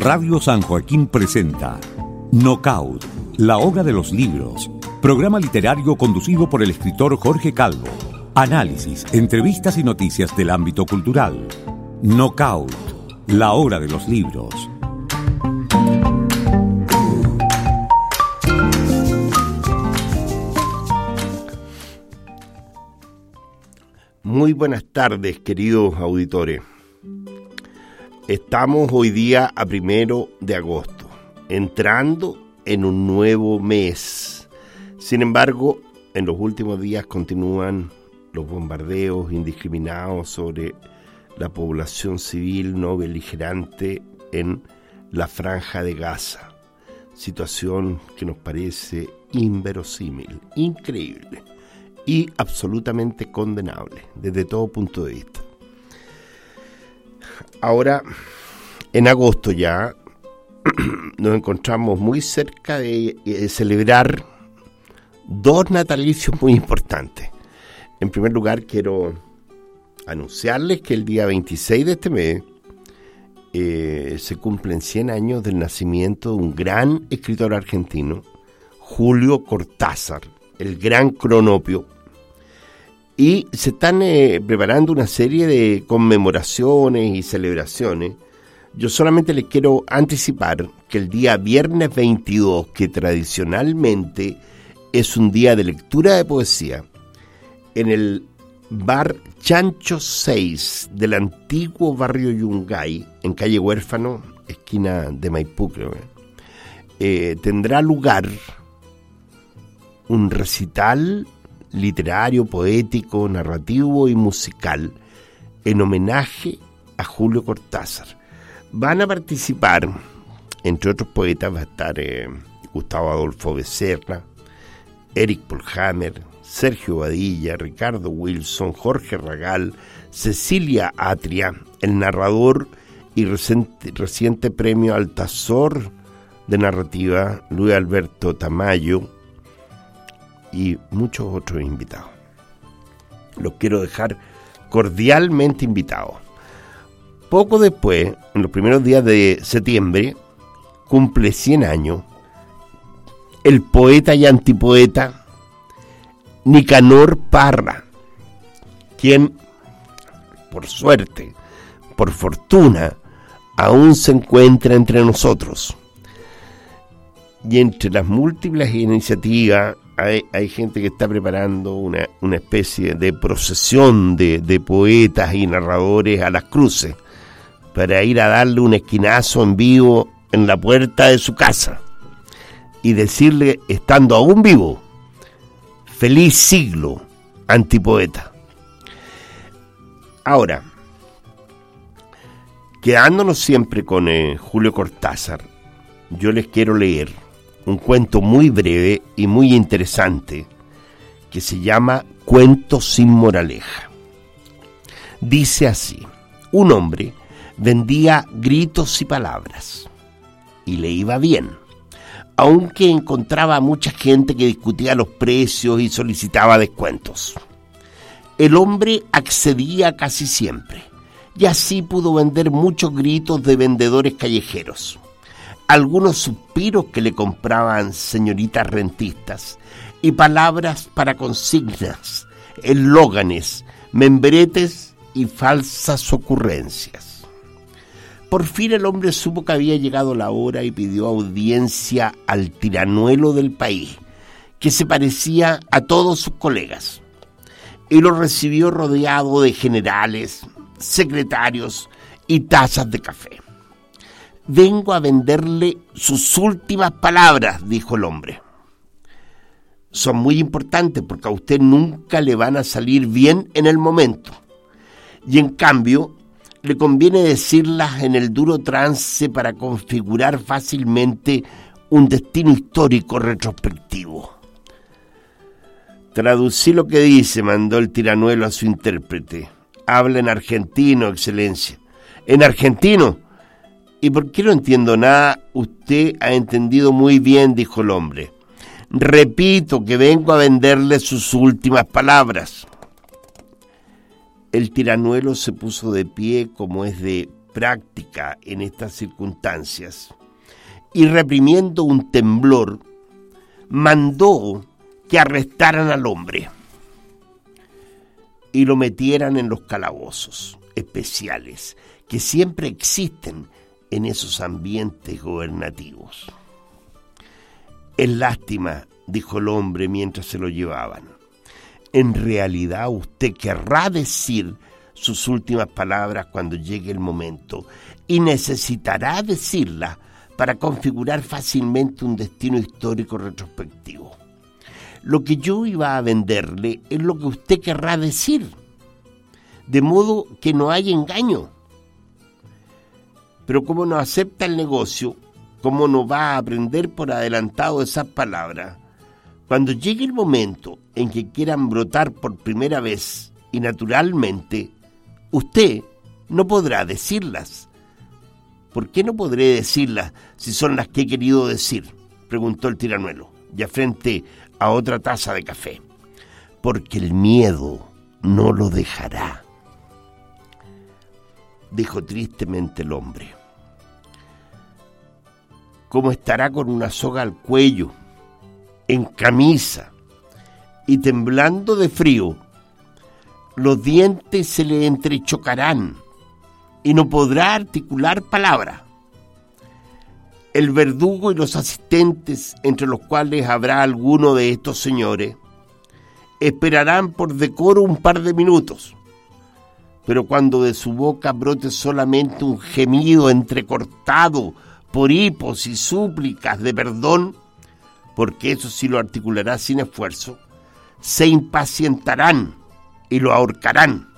Radio San Joaquín presenta Knockout, la hora de los libros, programa literario conducido por el escritor Jorge Calvo. Análisis, entrevistas y noticias del ámbito cultural. Knockout, la hora de los libros. Muy buenas tardes, queridos auditores. Estamos hoy día a 1 de agosto, entrando en un nuevo mes. Sin embargo, en los últimos días continúan los bombardeos indiscriminados sobre la población civil no beligerante en la Franja de Gaza. Situación que nos parece inverosímil, increíble y absolutamente condenable desde todo punto de vista. Ahora, en agosto ya, nos encontramos muy cerca de celebrar dos natalicios muy importantes. En primer lugar, quiero anunciarles que el día 26 de este mes se cumplen 100 años del nacimiento de un gran escritor argentino, Julio Cortázar, el gran Cronopio. Y se están preparando una serie de conmemoraciones y celebraciones. Yo solamente les quiero anticipar que el día viernes 22, que tradicionalmente es un día de lectura de poesía, en el bar Chancho 6 del antiguo barrio Yungay, en calle Huérfano, esquina de Maipú, creo, tendrá lugar un recital literario, poético, narrativo y musical en homenaje a Julio Cortázar. Van a participar, entre otros poetas, va a estar Gustavo Adolfo Becerra, Eric Polhammer, Sergio Badilla, Ricardo Wilson, Jorge Ragal, Cecilia Atria, el narrador y reciente premio Altazor de narrativa Luis Alberto Tamayo, y muchos otros invitados. Los quiero dejar cordialmente invitados. Poco después, en los primeros días de septiembre, cumple 100 años el poeta y antipoeta Nicanor Parra, quien, por suerte, por fortuna, aún se encuentra entre nosotros. Y entre las múltiples iniciativas hay gente que está preparando una especie de procesión de poetas y narradores a las cruces para ir a darle un esquinazo en vivo en la puerta de su casa y decirle, estando aún vivo, feliz siglo, antipoeta. Ahora, quedándonos siempre con Julio Cortázar, yo les quiero leer un cuento muy breve y muy interesante que se llama Cuento sin moraleja. Dice así: un hombre vendía gritos y palabras y le iba bien, aunque encontraba a mucha gente que discutía los precios y solicitaba descuentos. El hombre accedía casi siempre y así pudo vender muchos gritos de vendedores callejeros, algunos suspiros que le compraban señoritas rentistas y palabras para consignas, eslóganes, membretes y falsas ocurrencias. Por fin el hombre supo que había llegado la hora y pidió audiencia al tiranuelo del país, que se parecía a todos sus colegas, y lo recibió rodeado de generales, secretarios y tazas de café. Vengo a venderle sus últimas palabras, dijo el hombre. Son muy importantes porque a usted nunca le van a salir bien en el momento. Y en cambio, le conviene decirlas en el duro trance para configurar fácilmente un destino histórico retrospectivo. Traducí lo que dice, mandó el tiranuelo a su intérprete. Habla en argentino, excelencia. ¿En argentino? ¿Y por qué no entiendo nada? Usted ha entendido muy bien, dijo el hombre. Repito que vengo a venderle sus últimas palabras. El tiranuelo se puso de pie como es de práctica en estas circunstancias y reprimiendo un temblor, mandó que arrestaran al hombre y lo metieran en los calabozos especiales que siempre existen en esos ambientes gobernativos. Es lástima, dijo el hombre mientras se lo llevaban. En realidad usted querrá decir sus últimas palabras cuando llegue el momento y necesitará decirlas para configurar fácilmente un destino histórico retrospectivo. Lo que yo iba a venderle es lo que usted querrá decir, de modo que no haya engaño. Pero como no acepta el negocio, como no va a aprender por adelantado esas palabras, cuando llegue el momento en que quieran brotar por primera vez y naturalmente, usted no podrá decirlas. ¿Por qué no podré decirlas si son las que he querido decir?, preguntó el tiranuelo, ya frente a otra taza de café. Porque el miedo no lo dejará, dijo tristemente el hombre. Como estará con una soga al cuello, en camisa y temblando de frío, los dientes se le entrechocarán y no podrá articular palabra. El verdugo y los asistentes, entre los cuales habrá alguno de estos señores, esperarán por decoro un par de minutos, pero cuando de su boca brote solamente un gemido entrecortado por hipos y súplicas de perdón, porque eso sí lo articulará sin esfuerzo, se impacientarán y lo ahorcarán.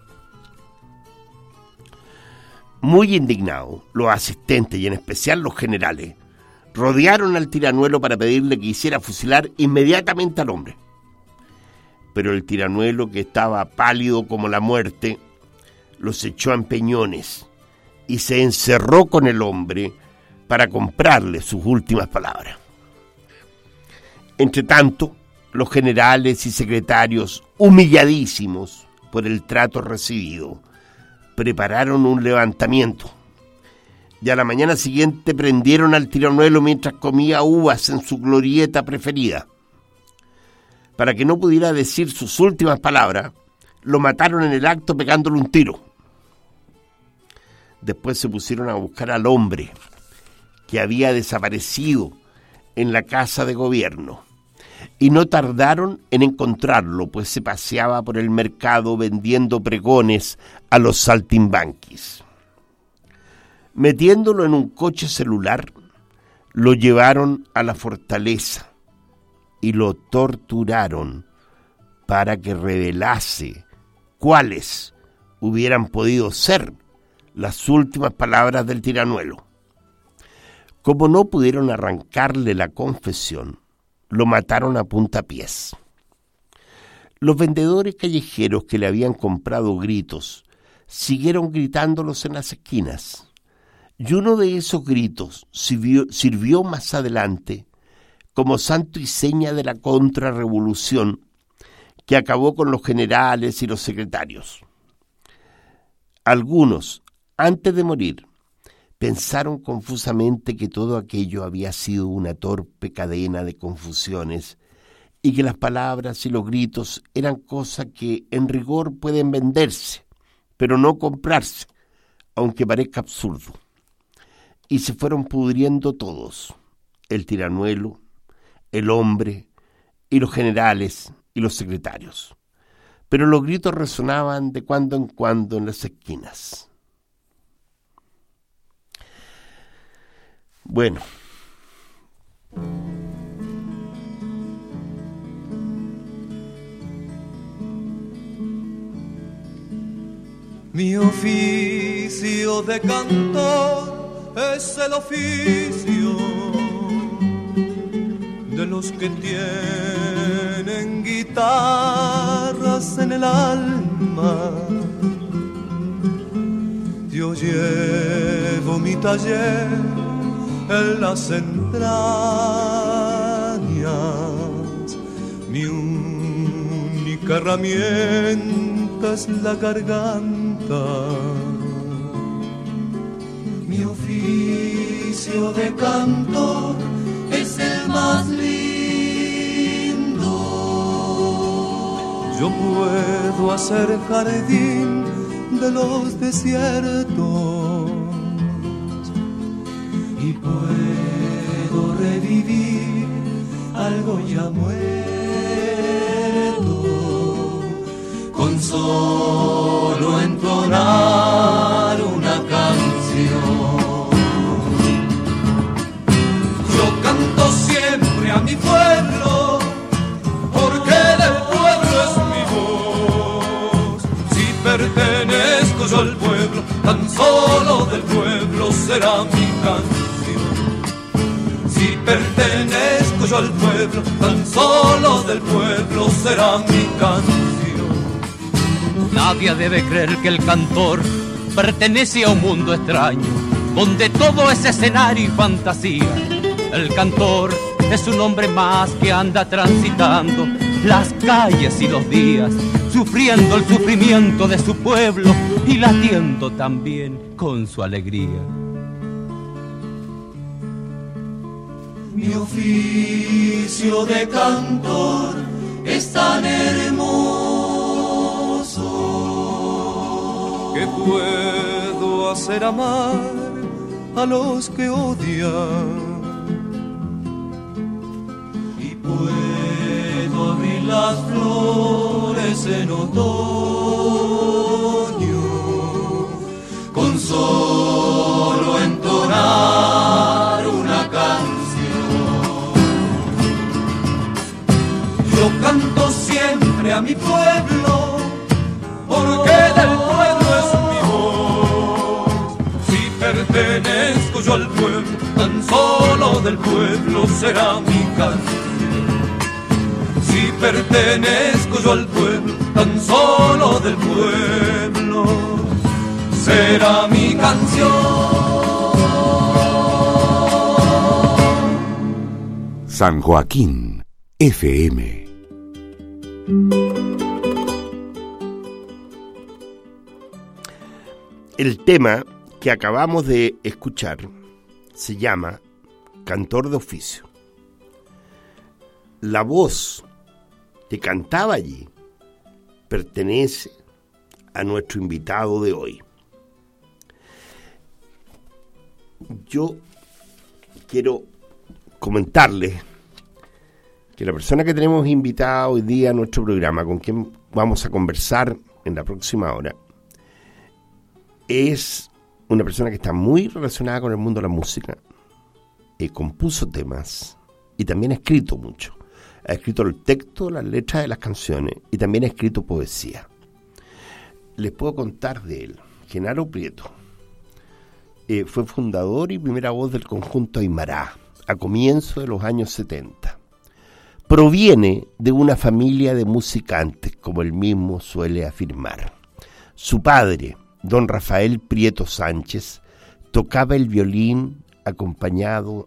Muy indignados, los asistentes y en especial los generales rodearon al tiranuelo para pedirle que hiciera fusilar inmediatamente al hombre. Pero el tiranuelo, que estaba pálido como la muerte, los echó a empeñones y se encerró con el hombre para comprarle sus últimas palabras. Entretanto, los generales y secretarios, humilladísimos por el trato recibido, prepararon un levantamiento y a la mañana siguiente prendieron al tiranuelo mientras comía uvas en su glorieta preferida. Para que no pudiera decir sus últimas palabras, lo mataron en el acto pegándole un tiro. Después se pusieron a buscar al hombre que había desaparecido en la casa de gobierno y no tardaron en encontrarlo, pues se paseaba por el mercado vendiendo pregones a los saltimbanquis. Metiéndolo en un coche celular, lo llevaron a la fortaleza y lo torturaron para que revelase cuáles hubieran podido ser las últimas palabras del tiranuelo. Como no pudieron arrancarle la confesión, lo mataron a puntapiés. Los vendedores callejeros que le habían comprado gritos siguieron gritándolos en las esquinas, y uno de esos gritos sirvió más adelante como santo y seña de la contrarrevolución que acabó con los generales y los secretarios. Algunos, antes de morir, pensaron confusamente que todo aquello había sido una torpe cadena de confusiones y que las palabras y los gritos eran cosas que en rigor pueden venderse, pero no comprarse, aunque parezca absurdo. Y se fueron pudriendo todos, el tiranuelo, el hombre y los generales y los secretarios. Pero los gritos resonaban de cuando en cuando en las esquinas. Bueno, mi oficio de cantor es el oficio de los que tienen guitarras en el alma. Yo llevo mi taller en las entrañas, mi única herramienta es la garganta. Mi oficio de cantor es el más lindo. Yo puedo hacer jardín de los desiertos y puedo revivir algo ya muerto con solo entonar una canción. Yo canto siempre a mi pueblo porque del pueblo es mi voz. Si pertenezco yo al pueblo, tan solo del pueblo será mi canción. Si pertenezco yo al pueblo, tan solo del pueblo será mi canción. Nadie debe creer que el cantor pertenece a un mundo extraño, donde todo es escenario y fantasía. El cantor es un hombre más que anda transitando las calles y los días, sufriendo el sufrimiento de su pueblo y latiendo también con su alegría. Mi oficio de cantor es tan hermoso que puedo hacer amar a los que odian y puedo abrir las flores en otoño con solo entonar una canción. Yo canto siempre a mi pueblo porque del pueblo es mi voz. Si pertenezco yo al pueblo, tan solo del pueblo será mi canción. Si pertenezco yo al pueblo, tan solo del pueblo será mi canción. San Joaquín FM. El tema que acabamos de escuchar se llama Cantor de Oficio. La voz que cantaba allí pertenece a nuestro invitado de hoy. Yo quiero comentarles que la persona que tenemos invitada hoy día a nuestro programa, con quien vamos a conversar en la próxima hora, es una persona que está muy relacionada con el mundo de la música, compuso temas y también ha escrito mucho. Ha escrito el texto, las letras de las canciones y también ha escrito poesía. Les puedo contar de él. Genaro Prieto fue fundador y primera voz del conjunto Aymará a comienzos de los años 70. Proviene de una familia de musicantes, como él mismo suele afirmar. Su padre, don Rafael Prieto Sánchez, tocaba el violín acompañado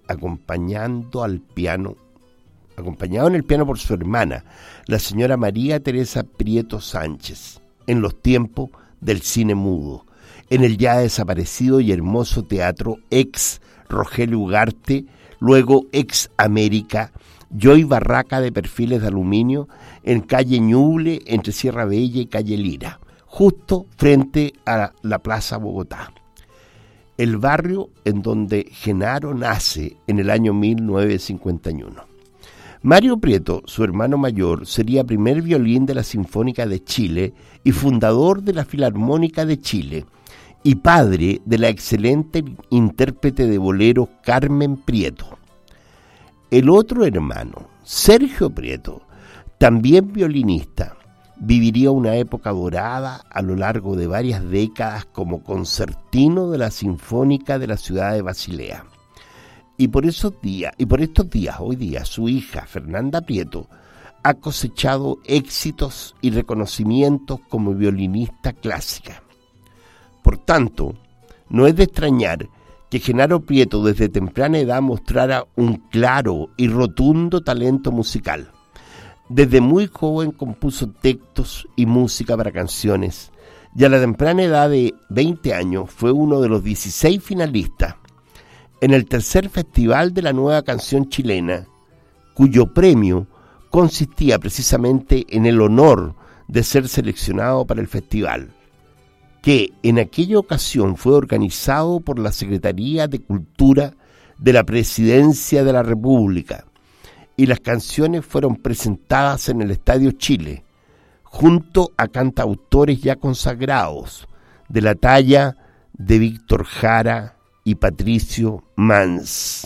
en el piano por su hermana, la señora María Teresa Prieto Sánchez, en los tiempos del cine mudo, en el ya desaparecido y hermoso teatro ex Rogelio Ugarte, luego ex América, Joy Barraca de perfiles de aluminio, en calle Ñuble, entre Sierra Bella y calle Lira, justo frente a la Plaza Bogotá. El barrio en donde Genaro nace en el año 1951. Mario Prieto, su hermano mayor, sería primer violín de la Sinfónica de Chile y fundador de la Filarmónica de Chile, y padre de la excelente intérprete de boleros Carmen Prieto. El otro hermano, Sergio Prieto, también violinista, viviría una época dorada a lo largo de varias décadas como concertino de la Sinfónica de la ciudad de Basilea. Y por estos días, hoy día, su hija, Fernanda Prieto, ha cosechado éxitos y reconocimientos como violinista clásica. Por tanto, no es de extrañar que Genaro Prieto desde temprana edad mostrara un claro y rotundo talento musical. Desde muy joven compuso textos y música para canciones y a la temprana edad de 20 años fue uno de los 16 finalistas en el tercer Festival de la Nueva Canción Chilena, cuyo premio consistía precisamente en el honor de ser seleccionado para el festival, que en aquella ocasión fue organizado por la Secretaría de Cultura de la Presidencia de la República, y las canciones fueron presentadas en el Estadio Chile, junto a cantautores ya consagrados, de la talla de Víctor Jara y Patricio Mans.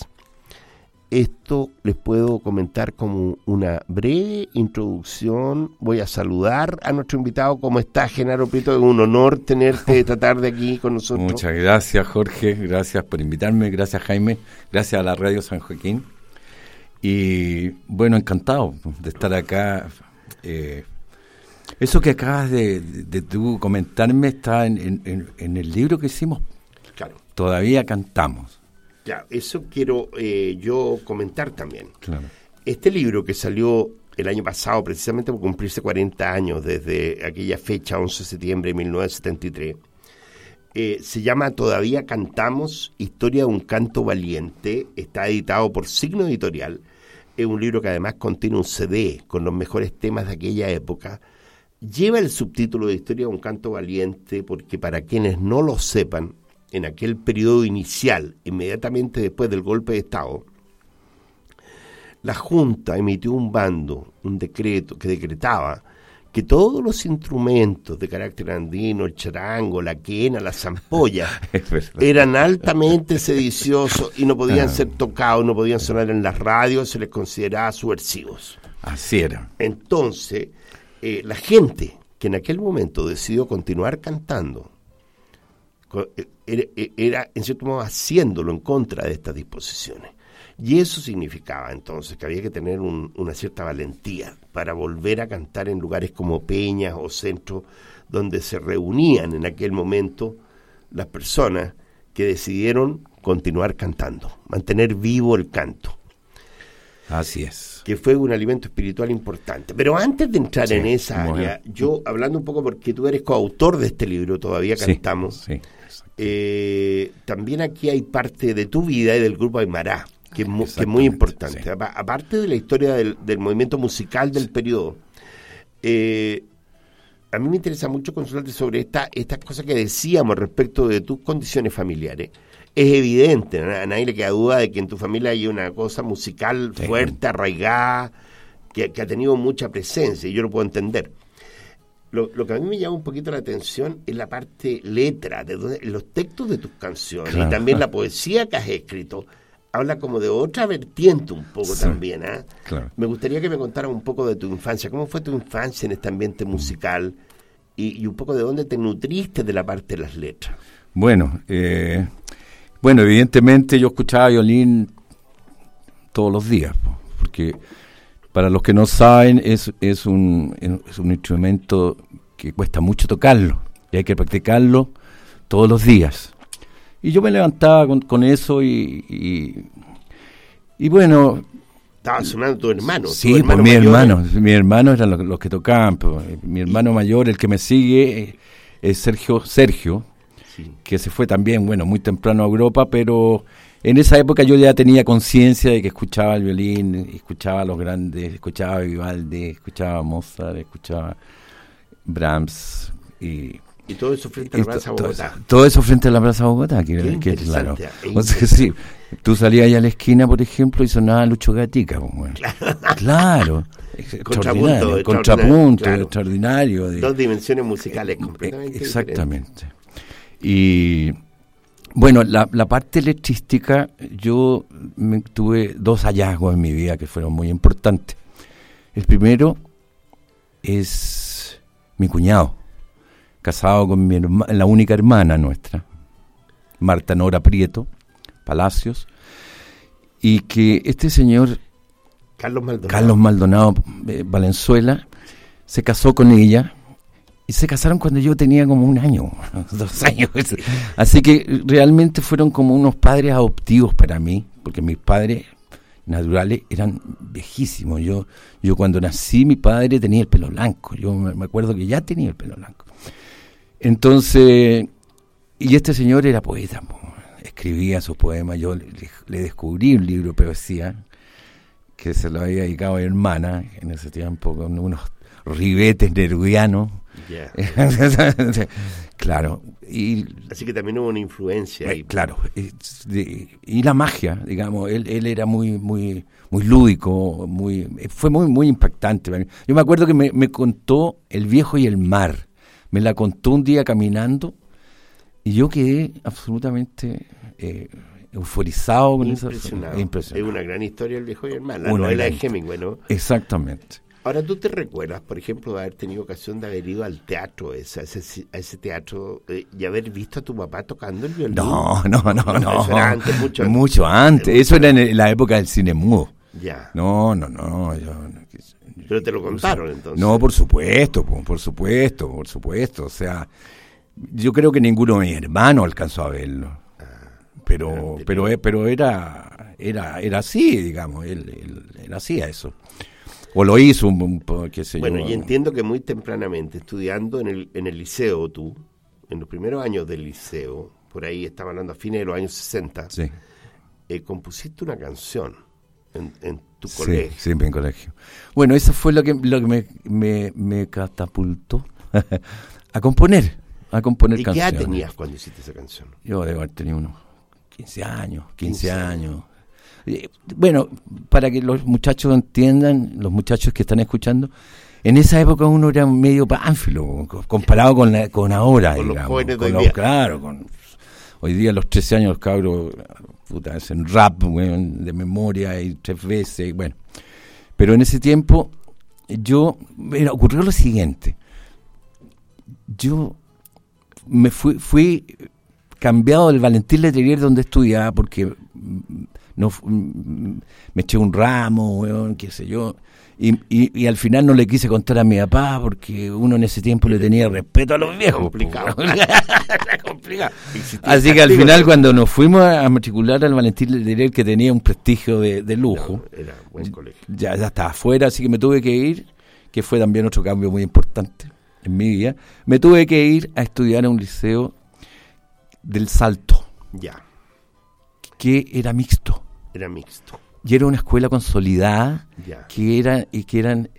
Esto les puedo comentar como una breve introducción. Voy a saludar a nuestro invitado. ¿Cómo estás, Genaro Prieto? Es un honor tenerte esta tarde aquí con nosotros. Muchas gracias, Jorge. Gracias por invitarme. Gracias, Jaime. Gracias a la Radio San Joaquín. Y bueno, encantado de estar acá. Eso que acabas de tú comentarme está en el libro que hicimos. Claro. Todavía cantamos. Ya, eso quiero yo comentar también. Claro. Este libro que salió el año pasado, precisamente por cumplirse 40 años desde aquella fecha, 11 de septiembre de 1973, se llama Todavía Cantamos, Historia de un Canto Valiente. Está editado por Signo Editorial. Es un libro que además contiene un CD con los mejores temas de aquella época. Lleva el subtítulo de Historia de un Canto Valiente porque, para quienes no lo sepan, en aquel periodo inicial, inmediatamente después del golpe de Estado, la Junta emitió un decreto que decretaba que todos los instrumentos de carácter andino, el charango, la quena, la zampolla, eran altamente sediciosos y no podían ser tocados, no podían sonar en las radios, se les consideraba subversivos. Así era. Entonces, la gente que en aquel momento decidió continuar cantando, era en cierto modo haciéndolo en contra de estas disposiciones. Y eso significaba entonces que había que tener una cierta valentía para volver a cantar en lugares como peñas o centros donde se reunían en aquel momento las personas que decidieron continuar cantando, mantener vivo el canto. Así es. Que fue un alimento espiritual importante. Pero antes de entrar en esa área, bien. yo, hablando un poco porque tú eres coautor de este libro, Todavía Cantamos, también aquí hay parte de tu vida y del grupo Aymara, que es muy importante. Sí. Aparte de la historia del movimiento musical del periodo, a mí me interesa mucho consultarte sobre estas cosas que decíamos respecto de tus condiciones familiares. Es evidente, a nadie le queda duda de que en tu familia hay una cosa musical fuerte, arraigada, que ha tenido mucha presencia, y yo lo puedo entender. Lo que a mí me llama un poquito la atención es la parte letra, los textos de tus canciones, claro, y también la poesía que has escrito. Habla como de otra vertiente un poco también. Claro. Me gustaría que me contaras un poco de tu infancia. ¿Cómo fue tu infancia en este ambiente musical? Y un poco de dónde te nutriste de la parte de las letras. Bueno, evidentemente yo escuchaba violín todos los días, porque para los que no saben es un instrumento que cuesta mucho tocarlo y hay que practicarlo todos los días. Y yo me levantaba con eso y bueno... Estaba sonando tu hermano. Sí, pues mi hermano eran los que tocaban. Pues, mi hermano mayor, el que me sigue, es Sergio, sí, que se fue también, muy temprano a Europa, pero en esa época yo ya tenía conciencia de que escuchaba el violín, escuchaba a los grandes, escuchaba a Vivaldi, escuchaba a Mozart, escuchaba Brahms y todo eso frente a la Plaza Bogotá. Todo eso frente a la Plaza Bogotá, que claro. O sea, sí, tú salías allá a la esquina, por ejemplo, y sonaba Lucho Gatica. Claro. Contrapunto, claro. Extraordinario. Dos dimensiones musicales completamente exactamente. Diferentes. Y bueno, la parte letrística, yo tuve dos hallazgos en mi vida que fueron muy importantes. El primero es mi cuñado, casado con la única hermana nuestra, Marta Nora Prieto Palacios, y que este señor, Carlos Maldonado Valenzuela, se casó con ella, y se casaron cuando yo tenía como 1 año, 2 años. Así que realmente fueron como unos padres adoptivos para mí, porque mis padres naturales eran viejísimos. Yo cuando nací, mi padre tenía el pelo blanco. Yo me acuerdo que ya tenía el pelo blanco. Entonces, y este señor era poeta, escribía sus poemas. Yo le descubrí un libro de poesía que se lo había dedicado a mi hermana en ese tiempo, con unos ribetes nerudianos. Yeah. Claro. Así que también hubo una influencia ahí. Claro. Y la magia, digamos, él era muy lúdico, fue muy impactante para mí. Yo me acuerdo que me contó El viejo y el mar. Me la contó un día caminando y yo quedé absolutamente euforizado con esa. Impresionado. Es una gran historia El viejo y el mar, la novela de Hemingway, ¿no? Exactamente. Ahora, ¿tú te recuerdas, por ejemplo, de haber tenido ocasión de haber ido al teatro, a ese teatro, y haber visto a tu papá tocando el violín? No. Eso era antes, mucho antes. Eso era en la época del cine mudo. Ya. No. Pero te lo contaron, entonces. No, por supuesto. O sea, yo creo que ninguno de mis hermanos alcanzó a verlo. Pero era así, digamos. Él hacía eso. O lo hizo, qué sé yo. Bueno, y entiendo que muy tempranamente, estudiando en el liceo, tú, en los primeros años del liceo, por ahí estaba hablando a fines de los años 60, sí. Compusiste una canción en tu colegio. Sí, en mi colegio. Bueno, eso fue lo que me catapultó a componer canciones. ¿Y qué edad canciones. tenías cuando hiciste esa canción? Yo debo haber tenido unos 15 años. Bueno, para que los muchachos entiendan, los muchachos que están escuchando, en esa época uno era medio pánfilo comparado con ahora, con digamos, los jóvenes de hoy día. Claro, hoy día a los 13 años los cabros hacen rap, de memoria y 3 veces, bueno. Pero en ese tiempo ocurrió lo siguiente. Yo me fui cambiado del Valentín Letelier donde estudiaba porque me eché un ramo, qué sé yo, y al final no le quise contar a mi papá porque uno en ese tiempo le tenía respeto a los viejos. Complicado. Así que al final cuando nos fuimos a matricular al Valentín Letelier, que tenía un prestigio de lujo, era buen colegio. Ya estaba afuera, así que me tuve que ir, que fue también otro cambio muy importante en mi vida. Me tuve que ir a estudiar a un liceo del Salto, ya, que era mixto. Y era una escuela consolidada, ya, que eran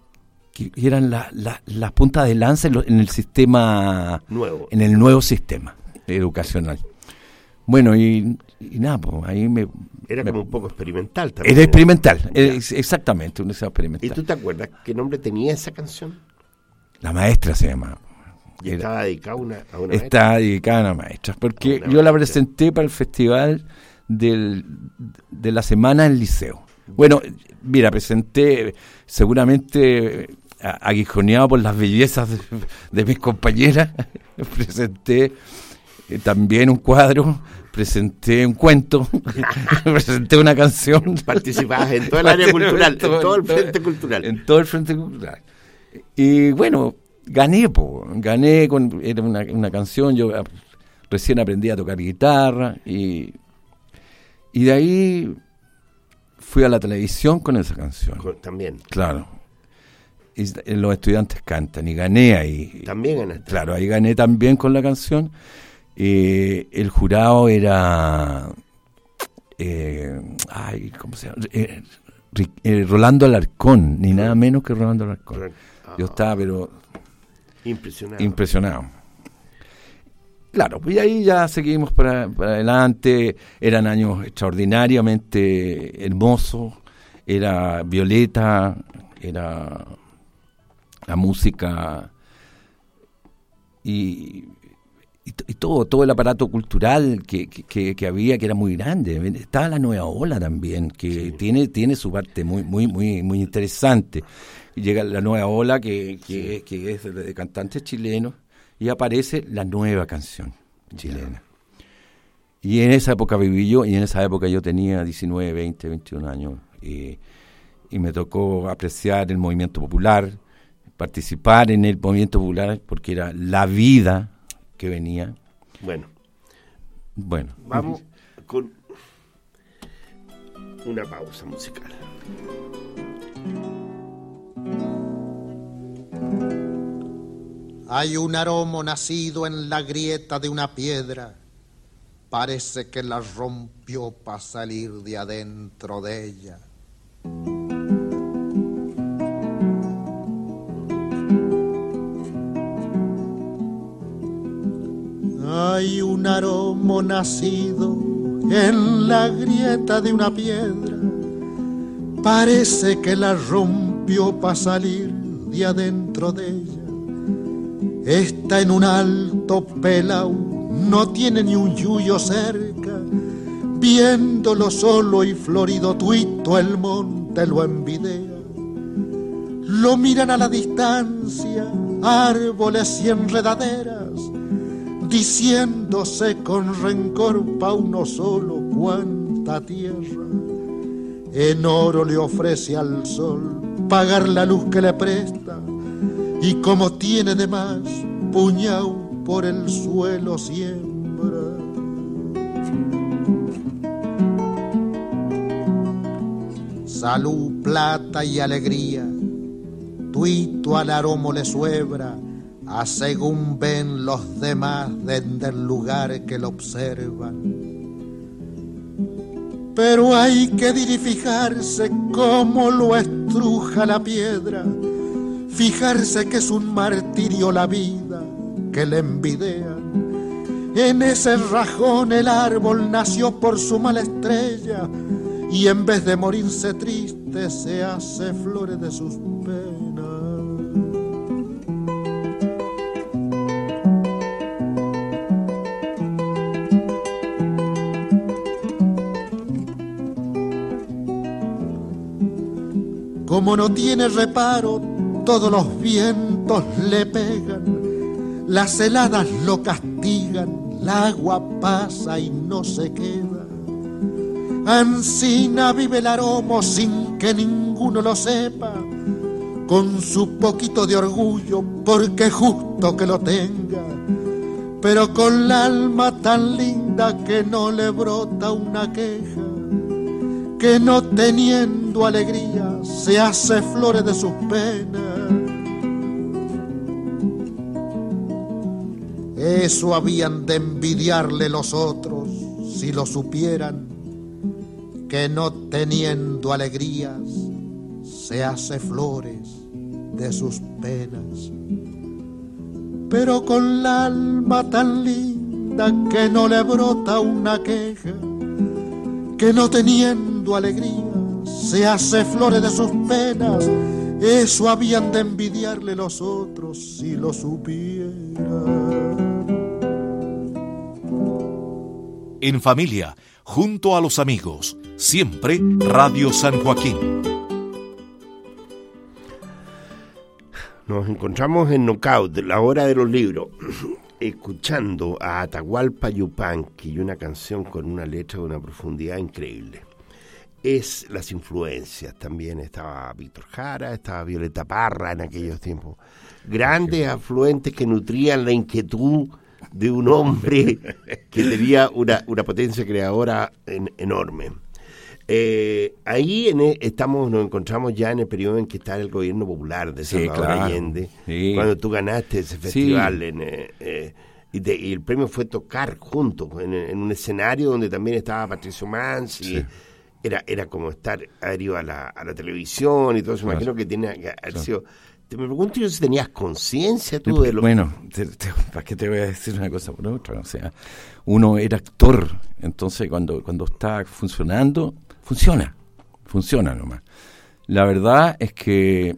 las puntas de lanza en el sistema nuevo, en el nuevo sistema educacional. Bueno, y nada, pues ahí era como un poco experimental también. Era experimental, exactamente, un liceo experimental. ¿Y tú te acuerdas qué nombre tenía esa canción? La Maestra se llamaba. ¿Y estaba dedicada a una maestra? Está dedicada a una maestra, porque yo la presenté para el festival de la semana en liceo. Bueno, mira, presenté seguramente aguijoneado por las bellezas de mis compañeras, presenté también un cuadro, presenté un cuento, presenté una canción. Participabas en todo el área cultural, en todo el frente cultural. En todo el frente cultural. Y bueno, gané, era una canción, yo recién aprendí a tocar guitarra y de ahí fui a la televisión con esa canción. También. Claro. Y los estudiantes cantan y gané ahí. También ganaste. Claro, ahí gané también con la canción. El jurado era ¿cómo se llama? Rolando Alarcón, ni nada menos que Rolando Alarcón. Yo estaba, pero impresionado. Claro, pues ahí ya seguimos para adelante. Eran años extraordinariamente hermosos. Era Violeta, era la música y todo el aparato cultural que había, que era muy grande. Estaba la Nueva Ola también, que tiene su parte muy interesante. Llega la Nueva Ola que es de cantantes chilenos y aparece la nueva canción chilena. Y en esa época viví yo, y en esa época yo tenía 19, 20, 21 años y me tocó apreciar el movimiento popular, participar en el movimiento popular porque era la vida que venía. Bueno. Vamos con una pausa musical. Hay un aroma nacido en la grieta de una piedra. Parece que la rompió para salir de adentro de ella. Hay un aroma nacido en la grieta de una piedra. Parece que la rompió para salir de adentro de ella. Está en un alto pelao, no tiene ni un yuyo cerca. Viéndolo solo y florido tuito, el monte lo envidea. Lo miran a la distancia, árboles y enredaderas, diciéndose con rencor pa' uno solo cuánta tierra. En oro le ofrece al sol pagar la luz que le presta, y como tiene de más, puñao por el suelo siembra. Salud, plata y alegría, tuito al aromo le suebra, a según ven los demás desde el lugar que lo observan. Pero hay que fijarse cómo lo estruja la piedra, fijarse que es un martirio la vida que le envidian. En ese rajón el árbol nació por su mala estrella, y en vez de morirse triste se hace flores de sus penas. Como no tiene reparo, todos los vientos le pegan, las heladas lo castigan, el agua pasa y no se queda. Ansina vive el aroma sin que ninguno lo sepa, con su poquito de orgullo, porque justo que lo tenga, pero con la alma tan linda que no le brota una queja, que no teniendo alegría se hace flores de sus penas. Eso habían de envidiarle los otros si lo supieran, que no teniendo alegrías se hace flores de sus penas. Pero con la alma tan linda que no le brota una queja, que no teniendo alegría se hace flores de sus penas. Eso habían de envidiarle los otros si lo supieran. En familia, junto a los amigos, siempre Radio San Joaquín. Nos encontramos en Knockout, la hora de los libros, escuchando a Atahualpa Yupanqui, y una canción con una letra de una profundidad increíble. Es las influencias, también estaba Víctor Jara, estaba Violeta Parra en aquellos tiempos. Grandes afluentes que nutrían la inquietud de un hombre que tenía una potencia creadora enorme. Ahí nos encontramos ya en el periodo en que está el gobierno popular de Salvador Allende, cuando tú ganaste ese festival y el premio fue tocar juntos en un escenario donde también estaba Patricio Mans y era como haber ido a la televisión y todo eso. Imagino que tiene que haber sido. Me pregunto yo si tenías conciencia tú de lo... Bueno, ¿para qué te voy a decir una cosa por otra? O sea, uno era actor, entonces cuando está funcionando, funciona nomás. La verdad es que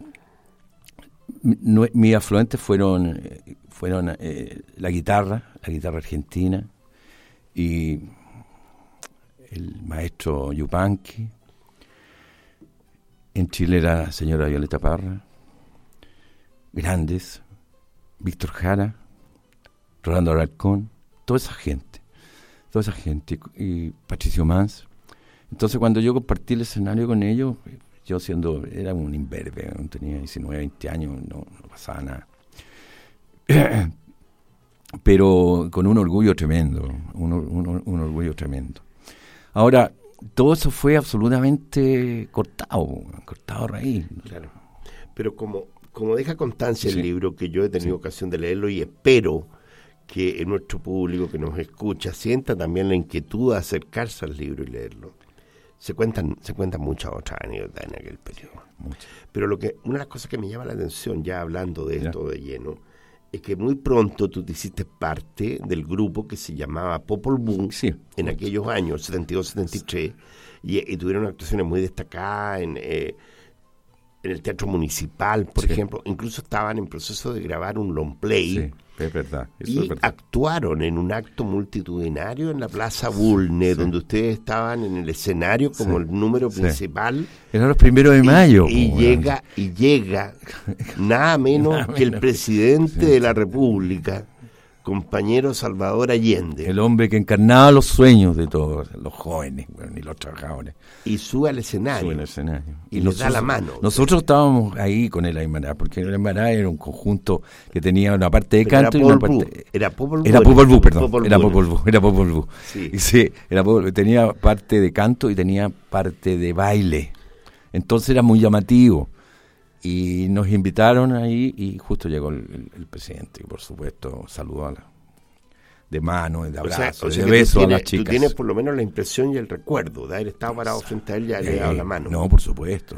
mis afluentes fueron la guitarra argentina y el maestro Yupanqui. En Chile era la señora Violeta Parra. Grandes, Víctor Jara, Rolando Alarcón, toda esa gente, y Patricio Mans. Entonces cuando yo compartí el escenario con ellos, yo era un imberbe, tenía 19, 20 años, no pasaba nada. Pero con un orgullo tremendo, un orgullo tremendo. Ahora, todo eso fue absolutamente cortado a raíz. Claro, pero como como deja constancia el Sí. libro, que yo he tenido ocasión de leerlo y espero que en nuestro público que nos escucha sienta también la inquietud de acercarse al libro y leerlo. Se cuentan muchas otras anécdotas en aquel periodo. Mucho. Pero una de las cosas que me llama la atención, ya hablando de Ya. esto de lleno, es que muy pronto tú te hiciste parte del grupo que se llamaba Popol Vuh Sí. en aquellos años, 72-73, y tuvieron actuaciones muy destacadas en el Teatro Municipal, por Sí. ejemplo. Incluso estaban en proceso de grabar un long play. Sí, es verdad. Eso Y es verdad. actuaron en un acto multitudinario en la Plaza Bulne, donde ustedes estaban en el escenario como Sí. el número Sí. principal. Eran los primeros de mayo. Y po, llega nada menos que el presidente de la República, compañero Salvador Allende, El hombre que encarnaba los sueños de todos, los jóvenes, bueno, y los trabajadores. y sube al escenario. Sube al escenario. Y les da la mano. Nosotros estábamos ahí con el Aymará, porque el Aymará era un conjunto que tenía una parte de Pero canto y era una Popol Vuh. parte... Era Popol Vuh. Era Popol Vuh, perdón. Popol Era Vuh. Popol Vuh. Sí. Y sí, era Popol Vuh. Tenía parte de canto y tenía parte de baile. Entonces era muy llamativo. Y nos invitaron ahí y justo llegó el presidente. Y por supuesto saludó de mano, de abrazo, O sea de que beso tú a las tú chicas. tienes por lo menos la impresión y el recuerdo de haber estado parado frente a él y haberle dado la mano. No, por supuesto.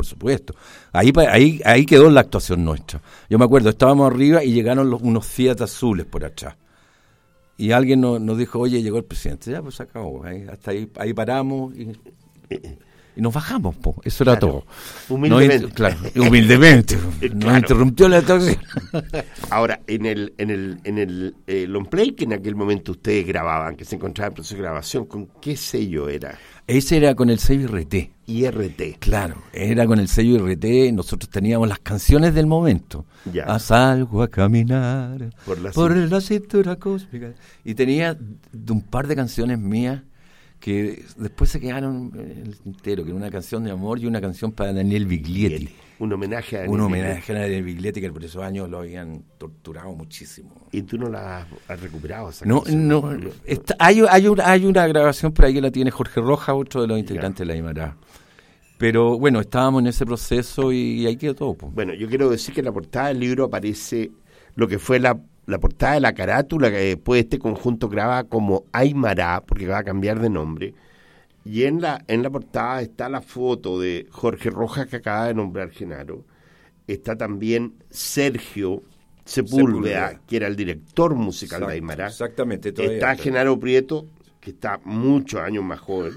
Ahí quedó la actuación nuestra. Yo me acuerdo, estábamos arriba y llegaron unos Fiat azules por atrás. Y alguien nos dijo, oye, llegó el presidente. Ya, pues se acabó. Hasta ahí paramos y nos bajamos. Po. Eso era Claro, todo. humildemente. Claro, humildemente. Nos Claro. interrumpió la actuación. Ahora, en el long play que en aquel momento ustedes grababan, que se encontraba en proceso de grabación, ¿con qué sello era? Ese era con el sello RT. IRT. Claro, era con el sello RT, nosotros teníamos las canciones del momento. Ya. Salgo a caminar Por la la cintura cósmica. Y tenía un par de canciones mías que después se quedaron en el tintero, que era una canción de amor y una canción para Daniel Biglietti. Un homenaje a Un Daniel homenaje a Daniel Biglietti, que por esos años lo habían torturado muchísimo. Biglietti. Y tú no la has recuperado esa No, canción. no, hay una grabación por ahí que la tiene Jorge Rojas, otro de los integrantes de la Aymará. Pero bueno, estábamos en ese proceso y ahí quedó todo. Po. Bueno, yo quiero decir que en la portada del libro aparece lo que fue la portada de la carátula, que después este conjunto graba como Aymará, porque va a cambiar de nombre. Y en la portada está la foto de Jorge Rojas, que acaba de nombrar Genaro. Está también Sergio Sepúlveda, que era el director musical de Aymará. Exactamente. Está Genaro Prieto, que está muchos años más joven.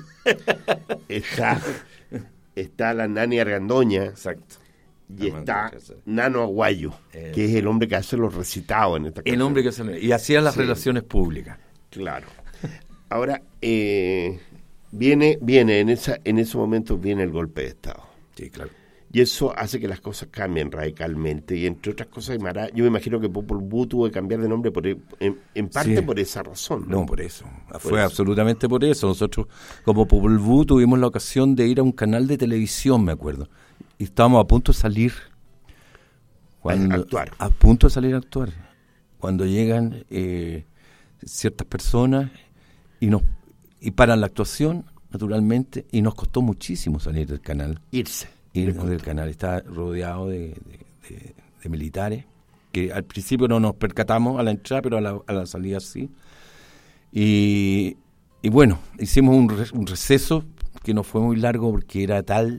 Está la Nani Argandoña. Exacto. Y está Nano Aguayo, que es el hombre que hace los recitados en esta canción. El hombre que y hacía las Sí. relaciones públicas. Claro. Ahora, viene en ese momento viene el golpe de Estado. Sí, claro. Y eso hace que las cosas cambien radicalmente. Y entre otras cosas, Aymará, yo me imagino que Popol Vuh tuvo que cambiar de nombre en parte Sí. por esa razón. No, por eso. Fue eso. absolutamente por eso. Nosotros, como Popol Vuh, tuvimos la ocasión de ir a un canal de televisión, me acuerdo. Y estábamos a punto de salir. A actuar. A punto de salir a actuar. Cuando llegan ciertas personas y paran la actuación, naturalmente, y nos costó muchísimo salir del canal. Irse. Irnos del canal. Está rodeado de militares, que al principio no nos percatamos a la entrada, pero a la salida sí. Y bueno, hicimos un receso que no fue muy largo porque era tal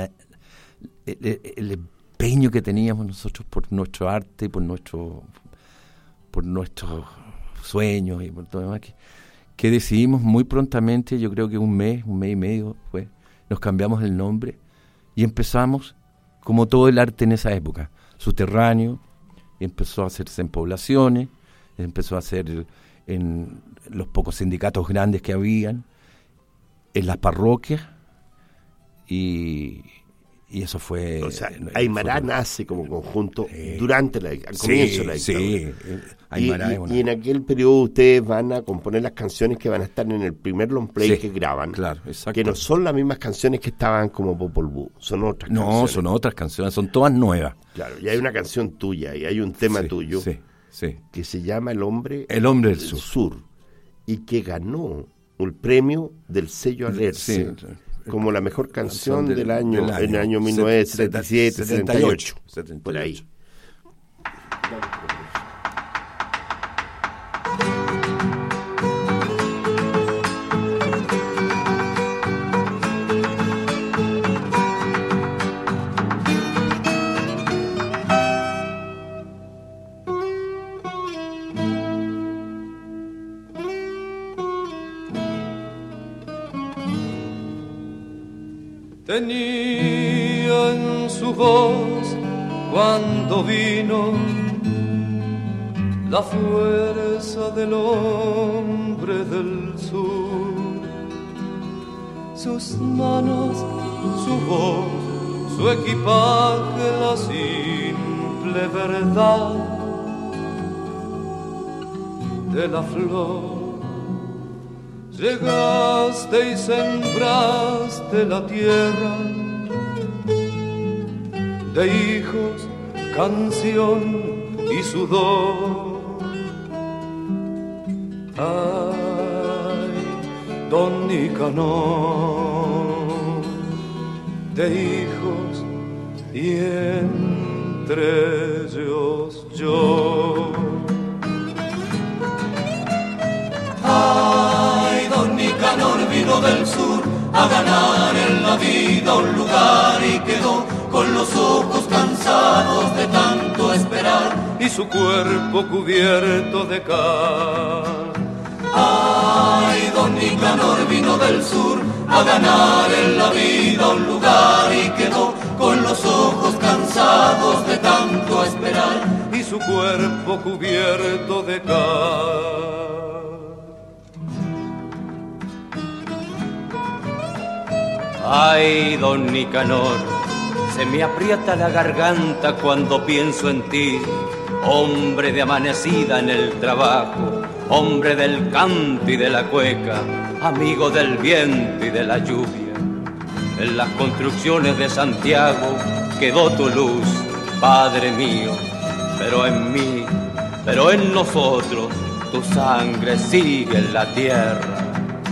el empeño que teníamos nosotros por nuestro arte y por nuestros sueños y por todo lo demás, que decidimos muy prontamente, yo creo que un mes y medio después, nos cambiamos el nombre y empezamos, como todo el arte en esa época, subterráneo, empezó a hacerse en poblaciones, empezó a hacer en los pocos sindicatos grandes que habían, en las parroquias, y eso fue... O sea, Aymará nace como conjunto durante al comienzo de la dictadura. Sí, Aymará es una... Y en aquel periodo ustedes van a componer las canciones que van a estar en el primer long play Sí, que graban. claro, exacto. Que no son las mismas canciones que estaban como Popol Vuh, son otras No, canciones. son otras canciones, son todas nuevas. Claro, y hay una canción tuya y hay un tema Sí, tuyo sí. que se llama El Hombre El Sur. y que ganó el premio del sello Alerce. Sí, como la mejor canción del año, en el año 1977, 78, por ahí. Tenía en su voz cuando vino la fuerza del hombre del sur. Sus manos, su voz, su equipaje, la simple verdad de la flor. Llegaste y sembraste la tierra de hijos, canción y sudor. Ay, don Nicanor, de hijos y entre ellos yo. Ay, don Nicanor vino del sur a ganar en la vida un lugar y quedó con los ojos cansados de tanto esperar y su cuerpo cubierto de cal. Ay, don Nicanor vino del sur a ganar en la vida un lugar y quedó con los ojos cansados de tanto esperar y su cuerpo cubierto de cal. Ay, don Nicanor, se me aprieta la garganta cuando pienso en ti, hombre de amanecida en el trabajo, hombre del canto y de la cueca, amigo del viento y de la lluvia. En las construcciones de Santiago quedó tu luz, Padre mío, pero en mí, pero en nosotros, tu sangre sigue en la tierra.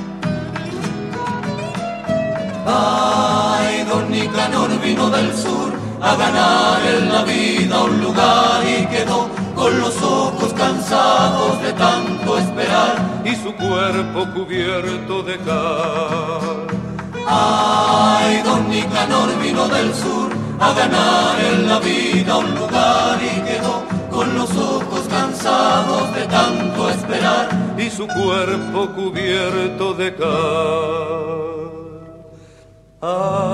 Ay, don Nicanor vino del sur a ganar en la vida un lugar y quedó con los ojos cansados de tanto esperar y su cuerpo cubierto de cal. Ay, don Nicanor vino del sur a ganar en la vida un lugar y quedó con los ojos cansados de tanto esperar y su cuerpo cubierto de cal. Ay,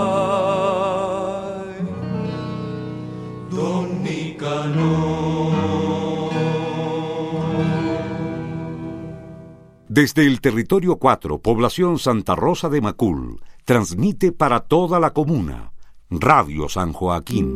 don Nicanor. Desde el territorio 4, población Santa Rosa de Macul, transmite para toda la comuna Radio San Joaquín.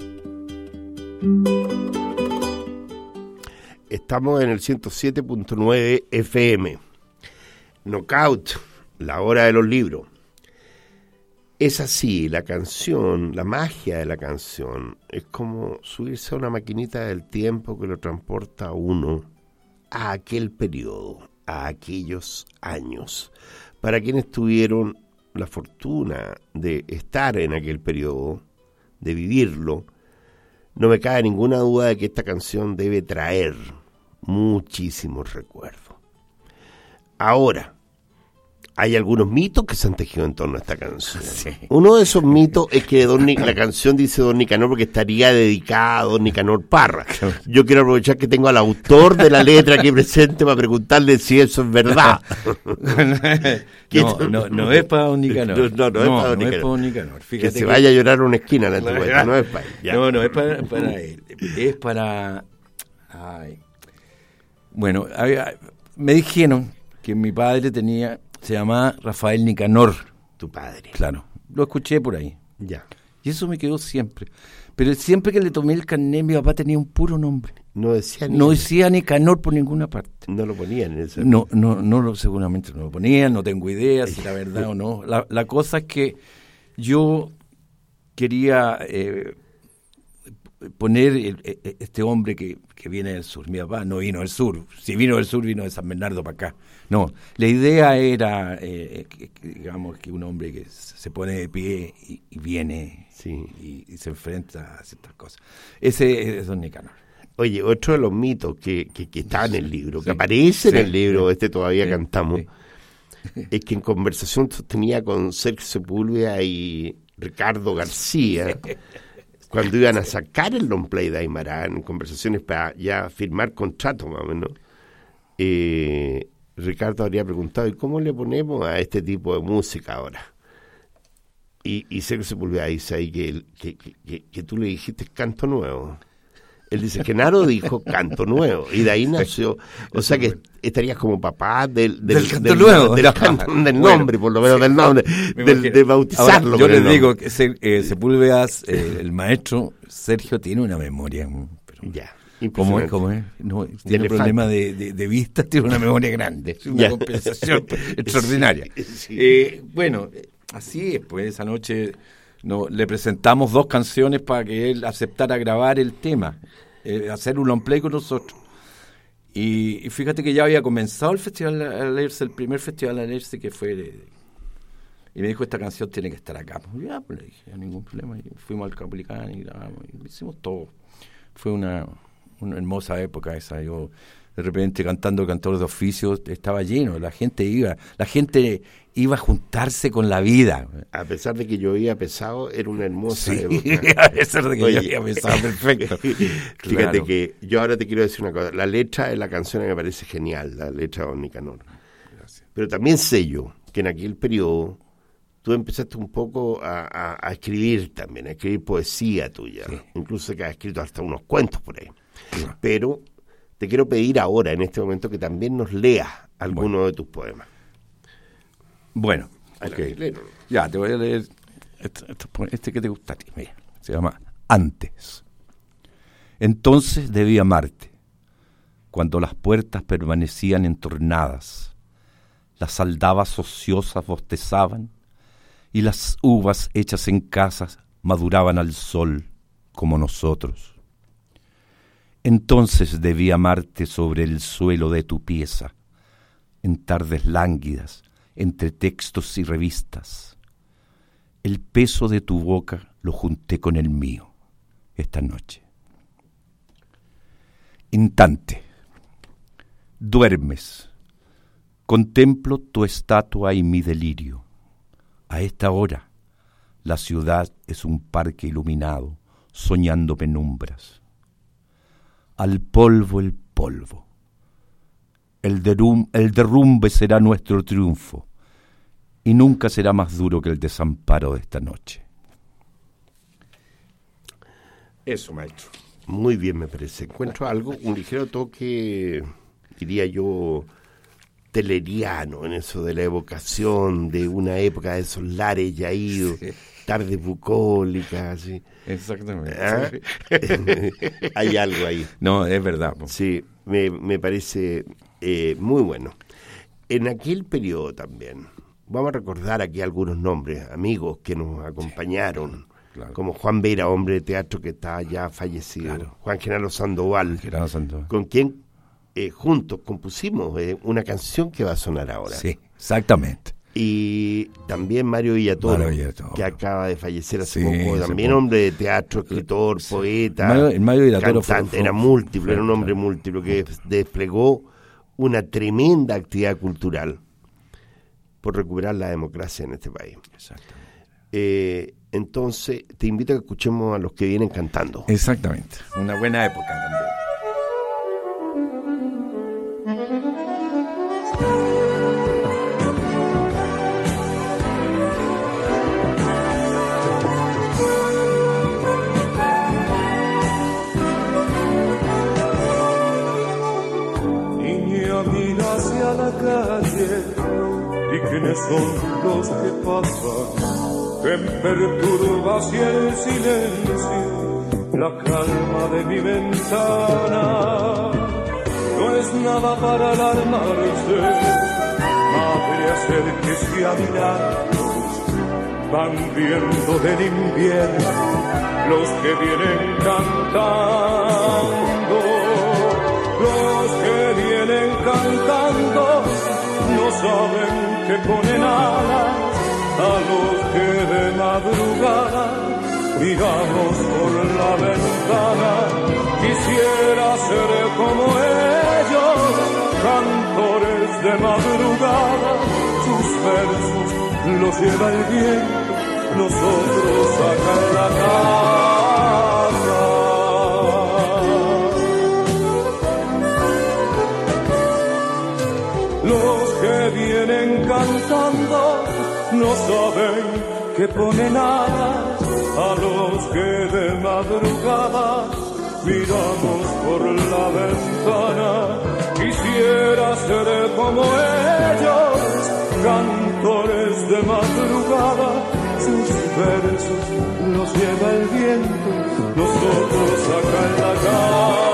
Estamos en el 107.9 FM. Knockout, la hora de los libros. Es así, la canción, la magia de la canción, es como subirse a una maquinita del tiempo que lo transporta a uno a aquel periodo, a aquellos años. Para quienes tuvieron la fortuna de estar en aquel periodo, de vivirlo, no me cabe ninguna duda de que esta canción debe traer muchísimos recuerdos. Ahora, hay algunos mitos que se han tejido en torno a esta canción. Sí. Uno de esos mitos es que la canción dice Don Nicanor porque estaría dedicada a Don Nicanor Parra. Yo quiero aprovechar que tengo al autor de la letra aquí presente para preguntarle si eso es verdad. No es para Don Nicanor. No es para Don Nicanor. Fíjate que se vaya a llorar a una esquina en la antigüedad. No es para él. Ya. No es para él. Es para... Ay. Bueno, me dijeron que mi padre se llamaba Rafael Nicanor. Tu padre. Claro, lo escuché por ahí. Ya. Y eso me quedó siempre. Pero siempre que le tomé el carnet, mi papá tenía un puro nombre. No decía Nicanor por ninguna parte. No lo ponían en ese. Seguramente no lo ponían, no tengo idea si la verdad o no. La cosa es que yo quería poner este hombre que viene del sur. Mi papá no vino del sur. Si vino del sur, vino de San Bernardo para acá. No, la idea era, digamos, que un hombre que se pone de pie y viene y se enfrenta a ciertas cosas. Ese es don Nicanor. Oye, otro de los mitos que está en el libro, que aparece en el libro, todavía cantamos, es que en conversación sostenía con Sergio Sepúlveda y Ricardo García, cuando iban a sacar el long play de Aymara, en conversaciones para ya firmar contrato más o menos, Ricardo habría preguntado, ¿y cómo le ponemos a este tipo de música ahora? Y Sergio Sepúlveda dice ahí que tú le dijiste canto nuevo. Él dice que Naro dijo canto nuevo, y de ahí nació, o sea que estarías como papá del canto nuevo, del nombre, por lo menos del nombre, de bautizarlo. Ahora, yo les digo que Sepúlveda, el maestro Sergio, tiene una memoria, pero ya. ¿Cómo es? No, tiene problema de vista, tiene una memoria grande, es una compensación extraordinaria. Sí. Bueno, así es, pues esa noche le presentamos 2 canciones para que él aceptara grabar el tema, hacer un long play con nosotros. Y fíjate que ya había comenzado el Festival Alerce, el primer Festival Alerce que fue... y me dijo, esta canción tiene que estar acá. Pues ya, pues le dije, no ningún problema. Y fuimos al Caplicán y grabamos, y hicimos todo. Fue una hermosa época esa. Yo de repente cantando Cantador de Oficio estaba lleno, la gente iba a juntarse con la vida. A pesar de que llovía pesado, era una hermosa época. A pesar de que llovía pesado, perfecto. Fíjate que yo ahora te quiero decir una cosa, la letra de la canción me parece genial, la letra de don Nicanor. Gracias. Pero también sé yo que en aquel periodo tú empezaste un poco a escribir también, a escribir poesía tuya, incluso que has escrito hasta unos cuentos por ahí. Pero te quiero pedir ahora, en este momento, que también nos leas alguno de tus poemas. Bueno, ya, te voy a leer este que te gusta a ti. Mira, se llama Antes. Entonces debí amarte, cuando las puertas permanecían entornadas, las aldabas ociosas bostezaban y las uvas hechas en casas maduraban al sol como nosotros. Entonces debí amarte sobre el suelo de tu pieza, en tardes lánguidas, entre textos y revistas. El peso de tu boca lo junté con el mío esta noche. Instante. Duermes. Contemplo tu estatua y mi delirio. A esta hora, la ciudad es un parque iluminado, soñando penumbras. Al polvo el polvo. El derrumbe será nuestro triunfo, y nunca será más duro que el desamparo de esta noche. Eso, maestro. Muy bien, me parece. Encuentro algo, un ligero toque, diría yo, teleriano, en eso de la evocación de una época de esos lares ya idos, tardes bucólicas, así. Exactamente. ¿Ah? Hay algo ahí. No, es verdad. Sí, me parece muy bueno. En aquel periodo también, vamos a recordar aquí algunos nombres, amigos que nos acompañaron, claro, como Juan Vera, hombre de teatro que está ya fallecido, claro, Juan Genaro Sandoval, con quien juntos compusimos una canción que va a sonar ahora. Sí, exactamente. Y también Mario Villatoro, que acaba de fallecer hace poco, también hombre de teatro, escritor, poeta, Mario Villatoro cantante, era múltiple, era un hombre múltiple que desplegó una tremenda actividad cultural por recuperar la democracia en este país. Exactamente. Entonces, te invito a que escuchemos a los que vienen cantando. Exactamente, una buena época también. Hacia la calle y quiénes son los que pasan, que me perturba hacia el silencio, la calma de mi ventana. No es nada para alarmarse, madre, acérquese a mirarnos, van viendo del invierno los que vienen cantando. Los que vienen cantando no saben que ponen alas a los que de madrugada miramos por la ventana. Quisiera ser como ellos, cantores de madrugada. Sus versos los lleva el viento, nosotros acá en la casa. Los que vienen cantando no saben que ponen alas a los que de madrugada miramos por la ventana. Quisiera ser como ellos, cantores de madrugada. Sus versos los lleva el viento, nosotros acá en la casa.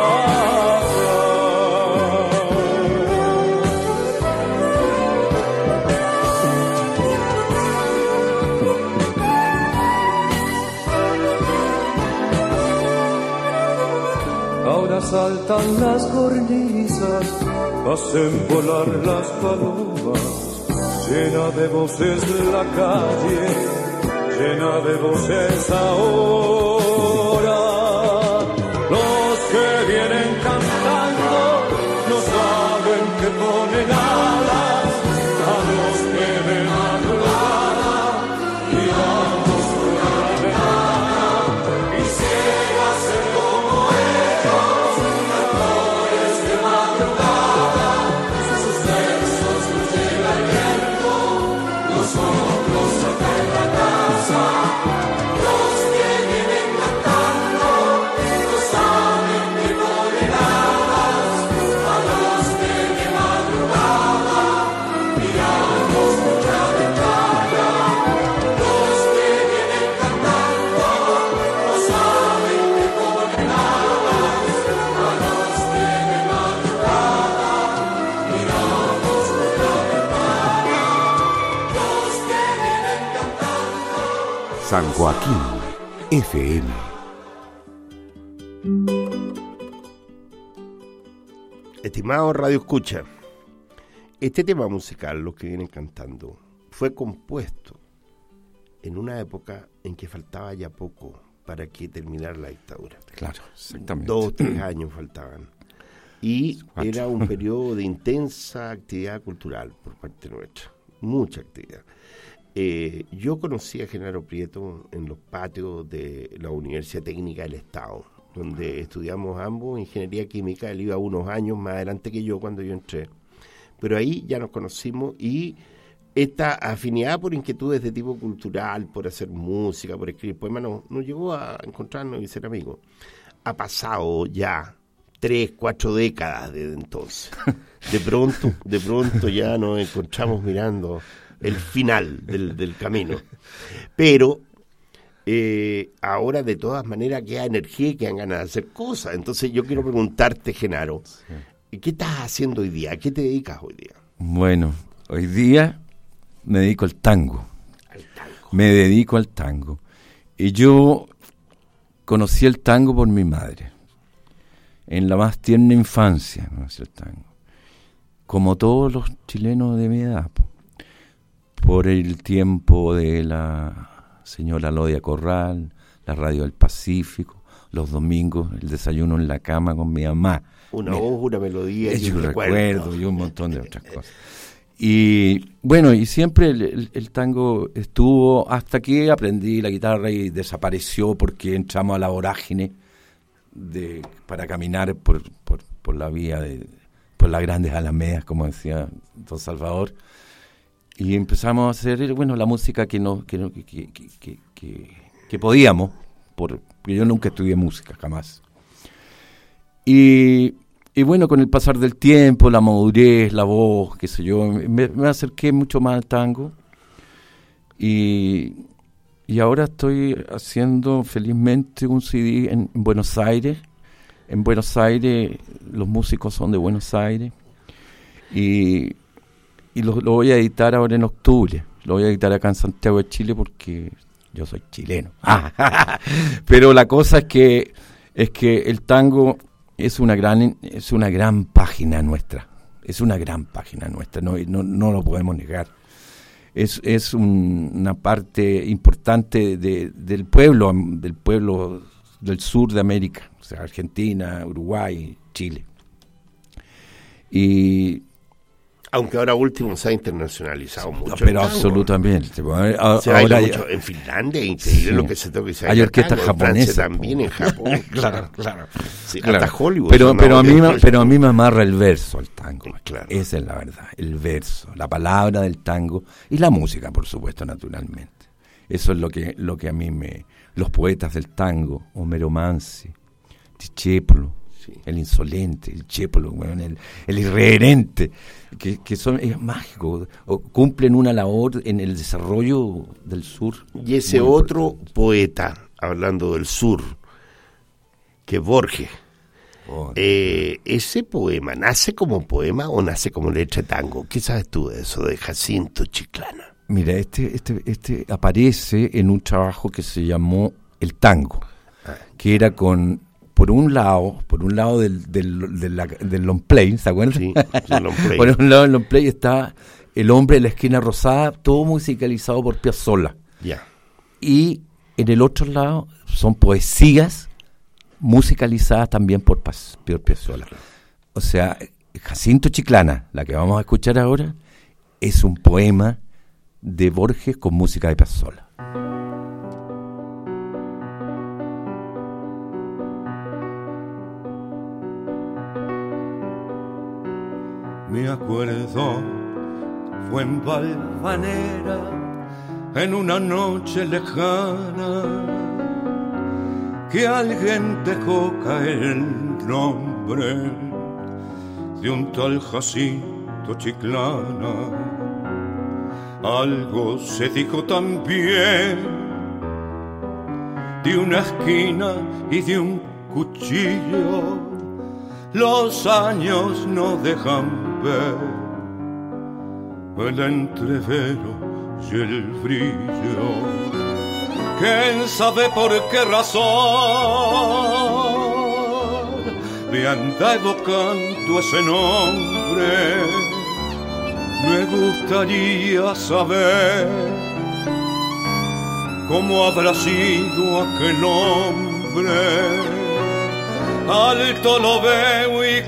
Ahora saltan las cornisas, hacen volar las palomas, llena de voces la calle, llena de voces ahora. Los que vienen cantando no saben que ponen alas a los que de madrugada miramos por la ventana. Quisiera ser como ellos, cantores de madrugada. Sus versos nos lleva el viento, nosotros acá en la casa. Los que vienen cantando no saben que ponen alas a los que de madrugada miramos por la ventana. Los que vienen cantando no saben que ponen alas a los que de madrugada miramos por la ventana. Los que vienen cantando. San Joaquín FM. Estimado Radio Escucha, este tema musical, los que vienen cantando, fue compuesto en una época en que faltaba ya poco para que terminara la dictadura. Claro, exactamente. 2 o 3 años faltaban. Y 4. era un periodo de intensa actividad cultural por parte nuestra, mucha actividad. Yo conocí a Genaro Prieto en los patios de la Universidad Técnica del Estado, donde estudiamos ambos ingeniería química. Él iba unos años más adelante que yo cuando yo entré, pero ahí ya nos conocimos, y esta afinidad por inquietudes de tipo cultural, por hacer música, por escribir poemas, nos llevó a encontrarnos y ser amigos. Ha pasado ya 3, 4 décadas desde entonces. De pronto ya nos encontramos mirando el final del camino. Pero ahora de todas maneras queda energía y quedan ganas de hacer cosas. Entonces yo quiero preguntarte, Genaro, ¿qué estás haciendo hoy día? ¿A qué te dedicas hoy día? Bueno, hoy día me dedico al tango. Me dedico al tango. Y yo conocí el tango por mi madre. En la más tierna infancia conocí el tango. Como todos los chilenos de mi edad, por el tiempo de la señora Lodia Corral, la Radio del Pacífico, los domingos, el desayuno en la cama con mi mamá. Una voz, una melodía y un recuerdo y un montón de otras cosas. Y bueno, y siempre el tango estuvo hasta que aprendí la guitarra y desapareció porque entramos a la vorágine para caminar por la vía por las grandes alamedas, como decía don Salvador, y empezamos a hacer la música que podíamos, porque yo nunca estudié música, jamás. Y bueno, con el pasar del tiempo, la madurez, la voz, qué sé yo, me acerqué mucho más al tango. Y ahora estoy haciendo felizmente un CD en Buenos Aires. En Buenos Aires, los músicos son de Buenos Aires. Y lo voy a editar ahora en octubre. lo voy a editar acá en Santiago de Chile porque yo soy chileno. Pero la cosa es que el tango es una gran página nuestra. Es una gran página nuestra, no lo podemos negar. Es una parte importante del pueblo del sur de América, o sea, Argentina, Uruguay, Chile. Y aunque ahora último se ha internacionalizado mucho. Pero absolutamente. Se ha ido mucho en Finlandia, increíble lo que se toca. Hay orquestas japonesas. También en Japón. Claro. Sí, claro. hasta Hollywood. Pero a mí me amarra el verso al tango. Claro. Esa es la verdad. El verso, la palabra del tango y la música, por supuesto, naturalmente. Eso es lo que a mí los poetas del tango, Homero Mansi, Discépolo, el insolente, el chépolo, bueno, el irreverente, que es mágico, cumplen una labor en el desarrollo del sur. Y ese otro poeta, hablando del sur, que Borges, ese poema, ¿nace como poema o nace como letra de tango? ¿Qué sabes tú de eso, de Jacinto Chiclana? Mira, este aparece en un trabajo que se llamó El Tango, que era por un lado del long play, ¿se acuerdan? Sí, el long play. Por un lado del long play está El hombre de la esquina rosada, todo musicalizado por Piazzolla. Ya. Y en el otro lado son poesías musicalizadas también por Piazzolla. O sea, Jacinto Chiclana, la que vamos a escuchar ahora, es un poema de Borges con música de Piazzolla. Me acuerdo, fue en Valvanera, en una noche lejana, que alguien dejó caer el nombre de un tal Jacinto Chiclana. Algo se dijo también de una esquina y de un cuchillo. Los años no dejan ver el entrevero y el brillo. ¿Quién sabe por qué razón me anda evocando ese nombre? Me gustaría saber cómo habrá sido aquel hombre. Alto lo veo y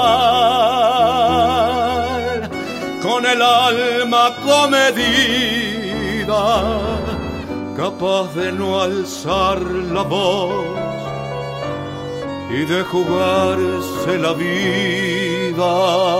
cabal, con el alma comedida, capaz de no alzar la voz y de jugarse la vida.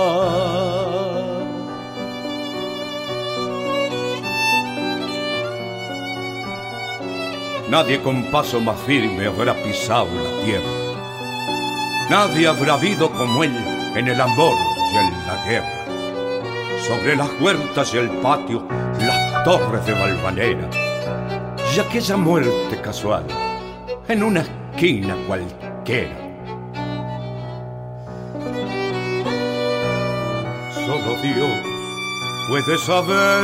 Nadie con paso más firme habrá pisado la tierra. Nadie habrá habido como él en el amor y en la guerra. Sobre las huertas y el patio, las torres de Valvanera, y aquella muerte casual en una esquina cualquiera. Solo Dios puede saber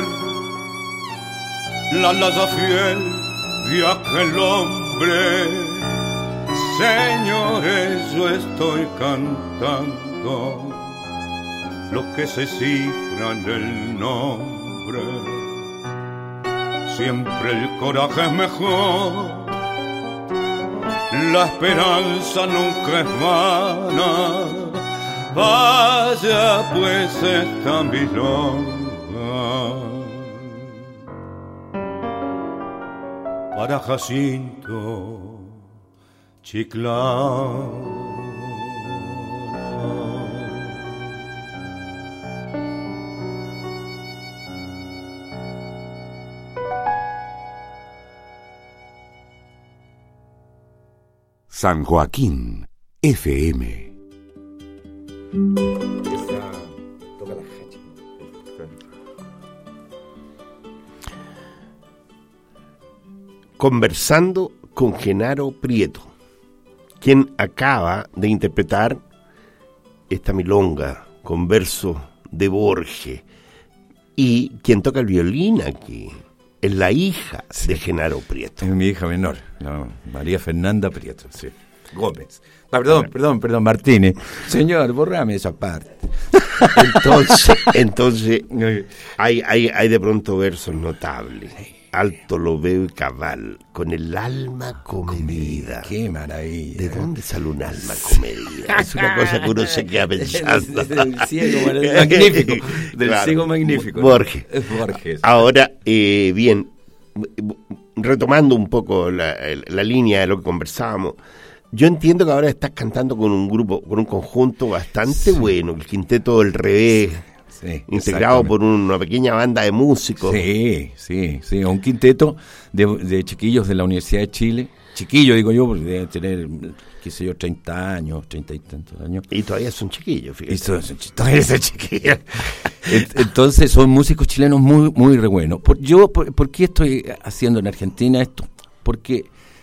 la laya fiel de aquel hombre. Señores, yo estoy cantando lo que se cifra en el nombre. Siempre el coraje es mejor, la esperanza nunca es vana. Vaya pues esta milonga para Jacinto Chiclana. San Joaquín FM. Conversando con Genaro Prieto, quien acaba de interpretar esta milonga con versos de Borges, Y quien toca el violín aquí es la hija de Genaro Prieto. Es mi hija menor, María Fernanda Prieto, sí. Gómez. Perdón, Martínez. Señor, borrame esa parte. Entonces hay de pronto versos notables. Alto lo veo y cabal, con el alma comedida. ¡Qué maravilla! ¿De dónde sale un alma comedida? Es una cosa que uno se queda pensando. Del ciego magnífico. Del ciego magnífico. Borges. Borges. Ahora, bien, retomando un poco la línea de lo que conversábamos, yo entiendo que ahora estás cantando con un grupo, con un conjunto bastante bueno, el Quinteto del Revés. Sí, integrado por una pequeña banda de músicos. Sí, un quinteto de chiquillos de la Universidad de Chile. Chiquillos, digo yo, porque deben tener, qué sé yo, 30 años, 30 y tantos años. Y todavía son chiquillos, fíjate. Todavía son chiquillos. Entonces son músicos chilenos muy, muy re buenos. ¿Por qué estoy haciendo en Argentina esto? Porque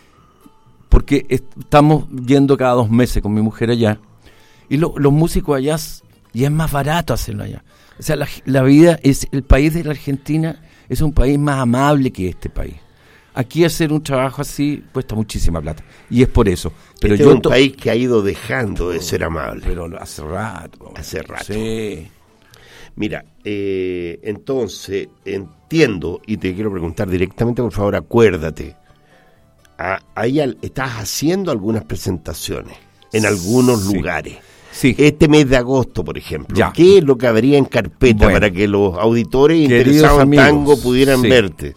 estamos yendo cada 2 meses con mi mujer allá, y los músicos allá, ya es más barato hacerlo allá. O sea, la vida el país de la Argentina es un país más amable que este país. Aquí hacer un trabajo así cuesta muchísima plata, y es por eso. Pero es un país que ha ido dejando de ser amable. Pero hace rato. Sí. Mira, entonces entiendo, y te quiero preguntar directamente, por favor, acuérdate. Ahí estás haciendo algunas presentaciones en algunos lugares. Sí. Este mes de agosto, por ejemplo, ya. ¿Qué es lo que habría en carpeta para que los auditores interesados en tango pudieran verte?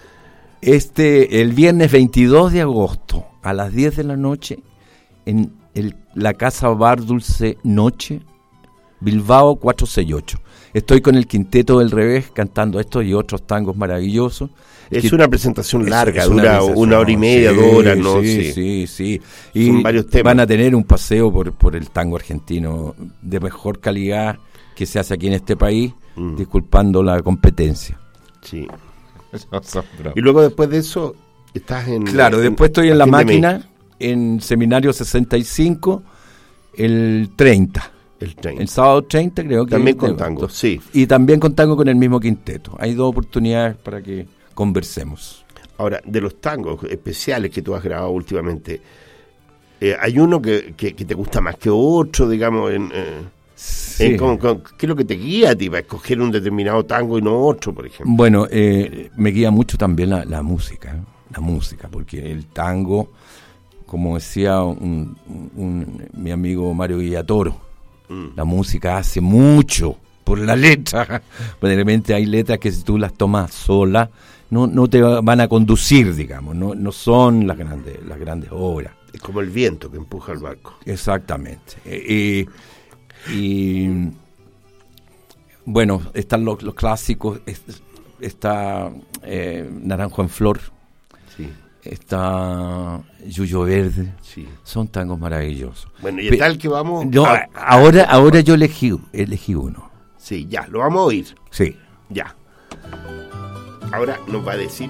El viernes 22 de agosto a las 10 de la noche en la Casa Bar Dulce Noche, Bilbao 468. Estoy con el Quinteto del Revés cantando estos y otros tangos maravillosos. Es una presentación larga, dura 1 hora y media, 2 horas, ¿no? Sí. Y son varios temas. Van a tener un paseo por el tango argentino de mejor calidad que se hace aquí en este país, disculpando la competencia. Sí. Y luego después de eso estás en... Claro, después estoy en La Máquina, en Seminario 65, el 30. El sábado 30 creo que... También con tango, sí. Y también con tango con el mismo quinteto. Hay 2 oportunidades para que conversemos. Ahora, de los tangos especiales que tú has grabado últimamente, ¿hay uno que te gusta más que otro, digamos? Sí. ¿Qué es lo que te guía a ti para escoger un determinado tango y no otro, por ejemplo? Bueno, me guía mucho también la música, porque el tango, como decía mi amigo Mario Villatoro, la música hace mucho por la letra. Realmente hay letras que si tú las tomas sola no te van a conducir, digamos, no son las grandes obras. Es como el viento que empuja el barco. Exactamente. Y bueno, están los clásicos, está Naranjo en Flor, sí. Está Yuyo Verde, sí. Son tangos maravillosos. Bueno, y tal que vamos... Ahora yo elegí uno. Sí, ya, lo vamos a oír. Sí. Ya. Ahora nos va a decir...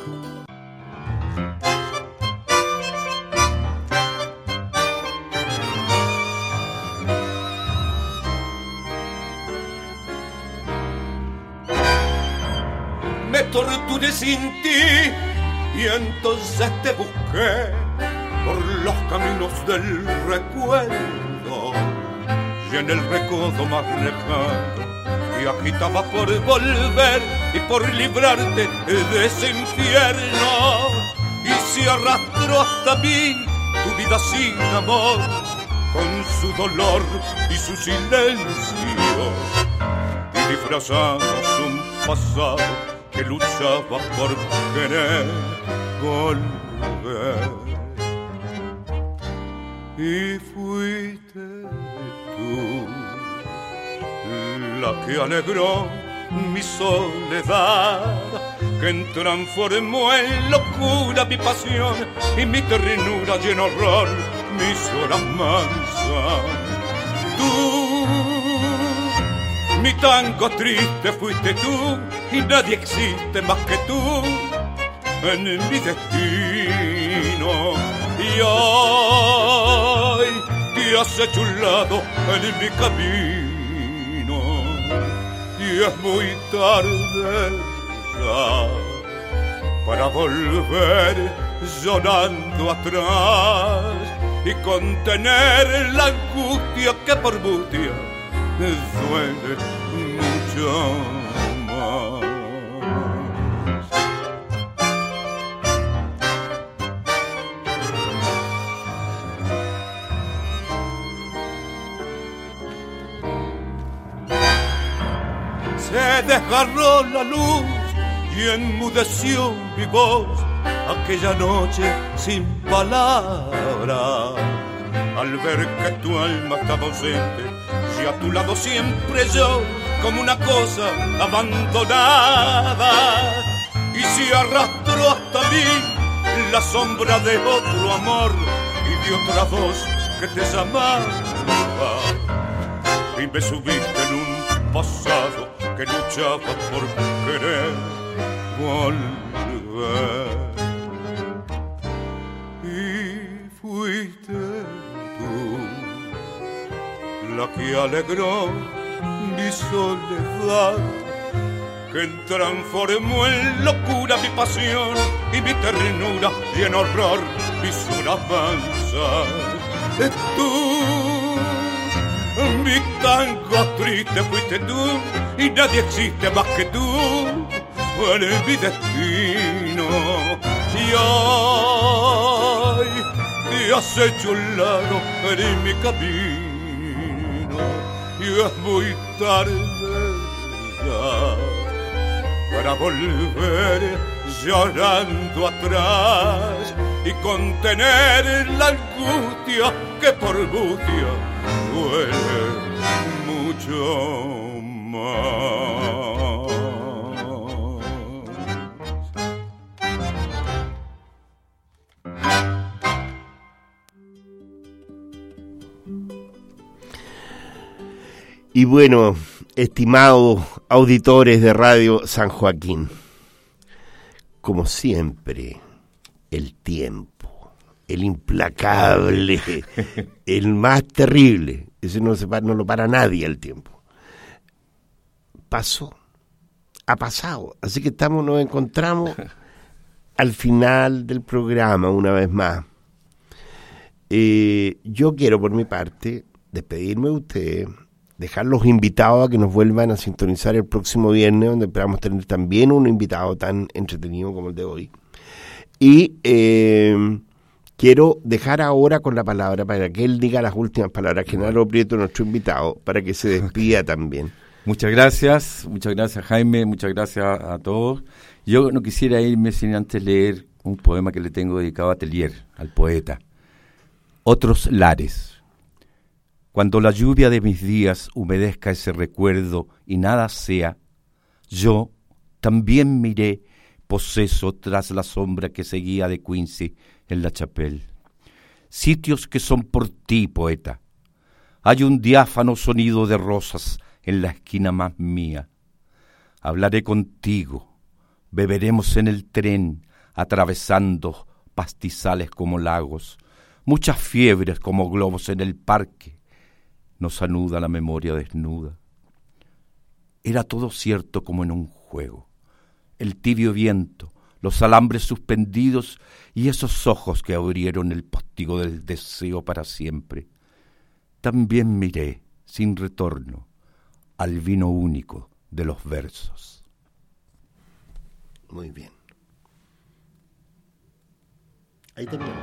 Me torturé sin ti y entonces te busqué por los caminos del recuerdo y en el recodo más lejano y agitaba por volver y por librarte de ese infierno y se arrastró hasta mí tu vida sin amor con su dolor y su silencio y disfrazamos un pasado que luchaba por querer volver. Y fuiste tú la que alegró mi soledad, que transformó en locura mi pasión y mi ternura y en horror mis horas mansas. Tú, mi tango triste fuiste tú, y nadie existe más que tú en mi destino. Y hoy te has hecho un lado en mi camino. Y es muy tarde ya para volver llorando atrás y contener la angustia que por butia duele mucho más. Se desgarró la luz y enmudeció mi voz aquella noche sin palabras. Al ver que tu alma estaba ausente y a tu lado siempre yo como una cosa abandonada, y se arrastró hasta mí la sombra de otro amor y de otra voz que te llamaba, y me subiste en un pasado que luchaba por querer volver. Y fuiste tú la que alegró mi soledad, que transformó en locura mi pasión y mi ternura, y en horror mis alabanzas. Tú, mi tango triste fuiste tú, y nadie existe más que tú en mi destino. Y hoy te has hecho un lado en mi camino, y es muy tarde ya para volver llorando atrás y contener la angustia que por butia duele mucho más. Y bueno, estimados auditores de Radio San Joaquín, como siempre, el tiempo, el implacable, el más terrible, ese no lo para nadie el tiempo, pasó, ha pasado, así que nos encontramos al final del programa una vez más. Yo quiero por mi parte despedirme de ustedes, dejarlos invitados a que nos vuelvan a sintonizar el próximo viernes, donde esperamos tener también un invitado tan entretenido como el de hoy. Y quiero dejar ahora con la palabra para que él diga las últimas palabras, Genaro Prieto, nuestro invitado, para que se despida también. Muchas gracias Jaime, muchas gracias a todos. Yo no quisiera irme sin antes leer un poema que le tengo dedicado a Telier, al poeta. Otros lares. Cuando la lluvia de mis días humedezca ese recuerdo y nada sea, yo también miré poseso tras la sombra que seguía de Quincy en la Chapelle. Sitios que son por ti, poeta. Hay un diáfano sonido de rosas en la esquina más mía. Hablaré contigo, beberemos en el tren, atravesando pastizales como lagos, muchas fiebres como globos en el parque. Nos anuda la memoria desnuda. Era todo cierto como en un juego. El tibio viento, los alambres suspendidos y esos ojos que abrieron el postigo del deseo para siempre. También miré, sin retorno, al vino único de los versos. Muy bien. Ahí terminamos.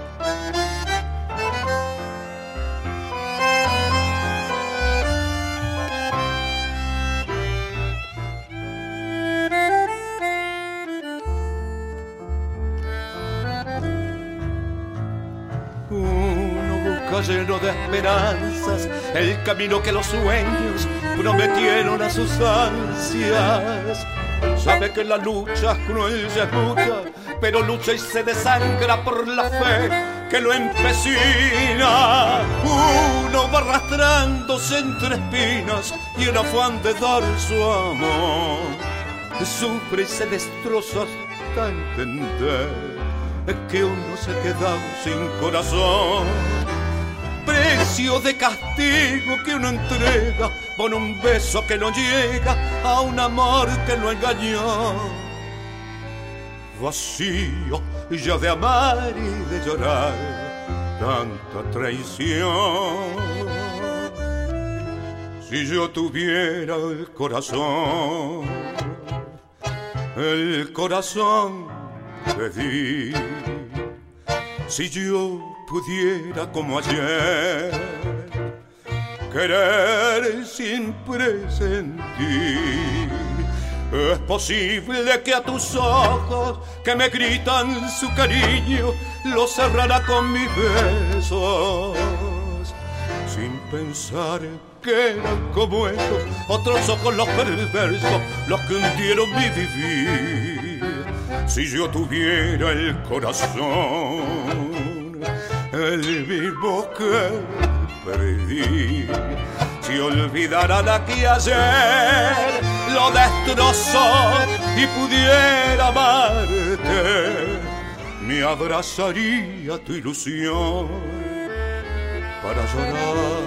Lleno de esperanzas, el camino que los sueños prometieron a sus ansias. Sabe que la lucha es cruel y es mucha, pero lucha y se desangra por la fe que lo empecina. Uno va arrastrándose entre espinas y en afán de dar su amor sufre y se destroza hasta entender que uno se queda sin corazón. precio de castigo que uno entrega por un beso que no llega a un amor que lo engañó. Vacío ya de amar y de llorar tanta traición. Si yo tuviera el corazón te di. Si yo pudiera como ayer querer sin presentir, es posible que a tus ojos que me gritan su cariño lo cerrara con mis besos, sin pensar que eran como ellos otros ojos los perversos, los que hundieron mi vivir. Si yo tuviera el corazón, el mismo que perdí, si olvidara la que ayer lo destrozó y pudiera amarte, me abrazaría tu ilusión para llorar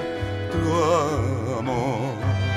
tu amor.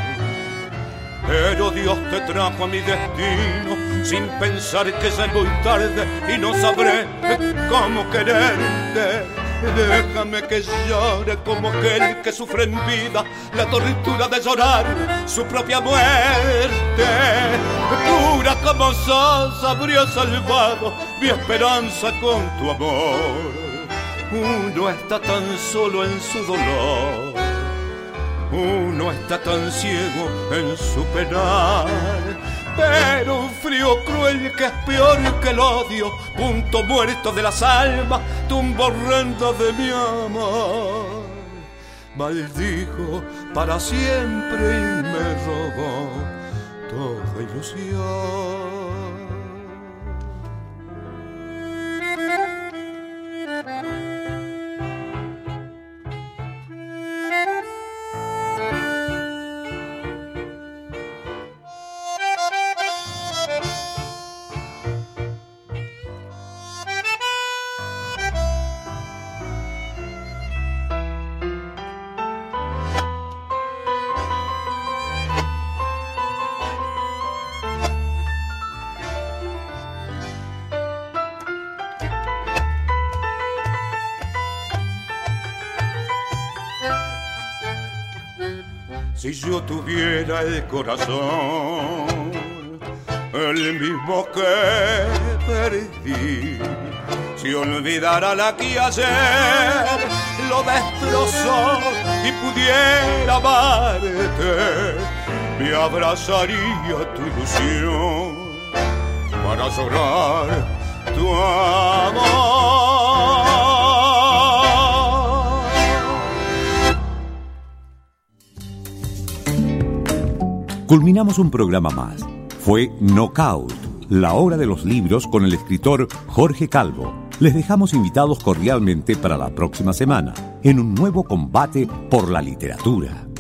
Pero Dios te trajo a mi destino sin pensar que ya es muy tarde y no sabré cómo quererte. Déjame que llore como aquel que sufre en vida la tortura de llorar su propia muerte. Pura como sos, habría salvado mi esperanza con tu amor. Uno está tan solo en su dolor, uno está tan ciego en su penar, pero un frío cruel que es peor que el odio, punto muerto de las almas, tumba horrenda de mi amor. Maldijo para siempre y me robó toda ilusión. Si yo tuviera el corazón, el mismo que perdí, si olvidara la que ayer lo destrozó y pudiera amarte, me abrazaría tu ilusión para llorar tu amor. Culminamos un programa más. Fue Knockout, la hora de los libros con el escritor Jorge Calvo. Les dejamos invitados cordialmente para la próxima semana, en un nuevo combate por la literatura.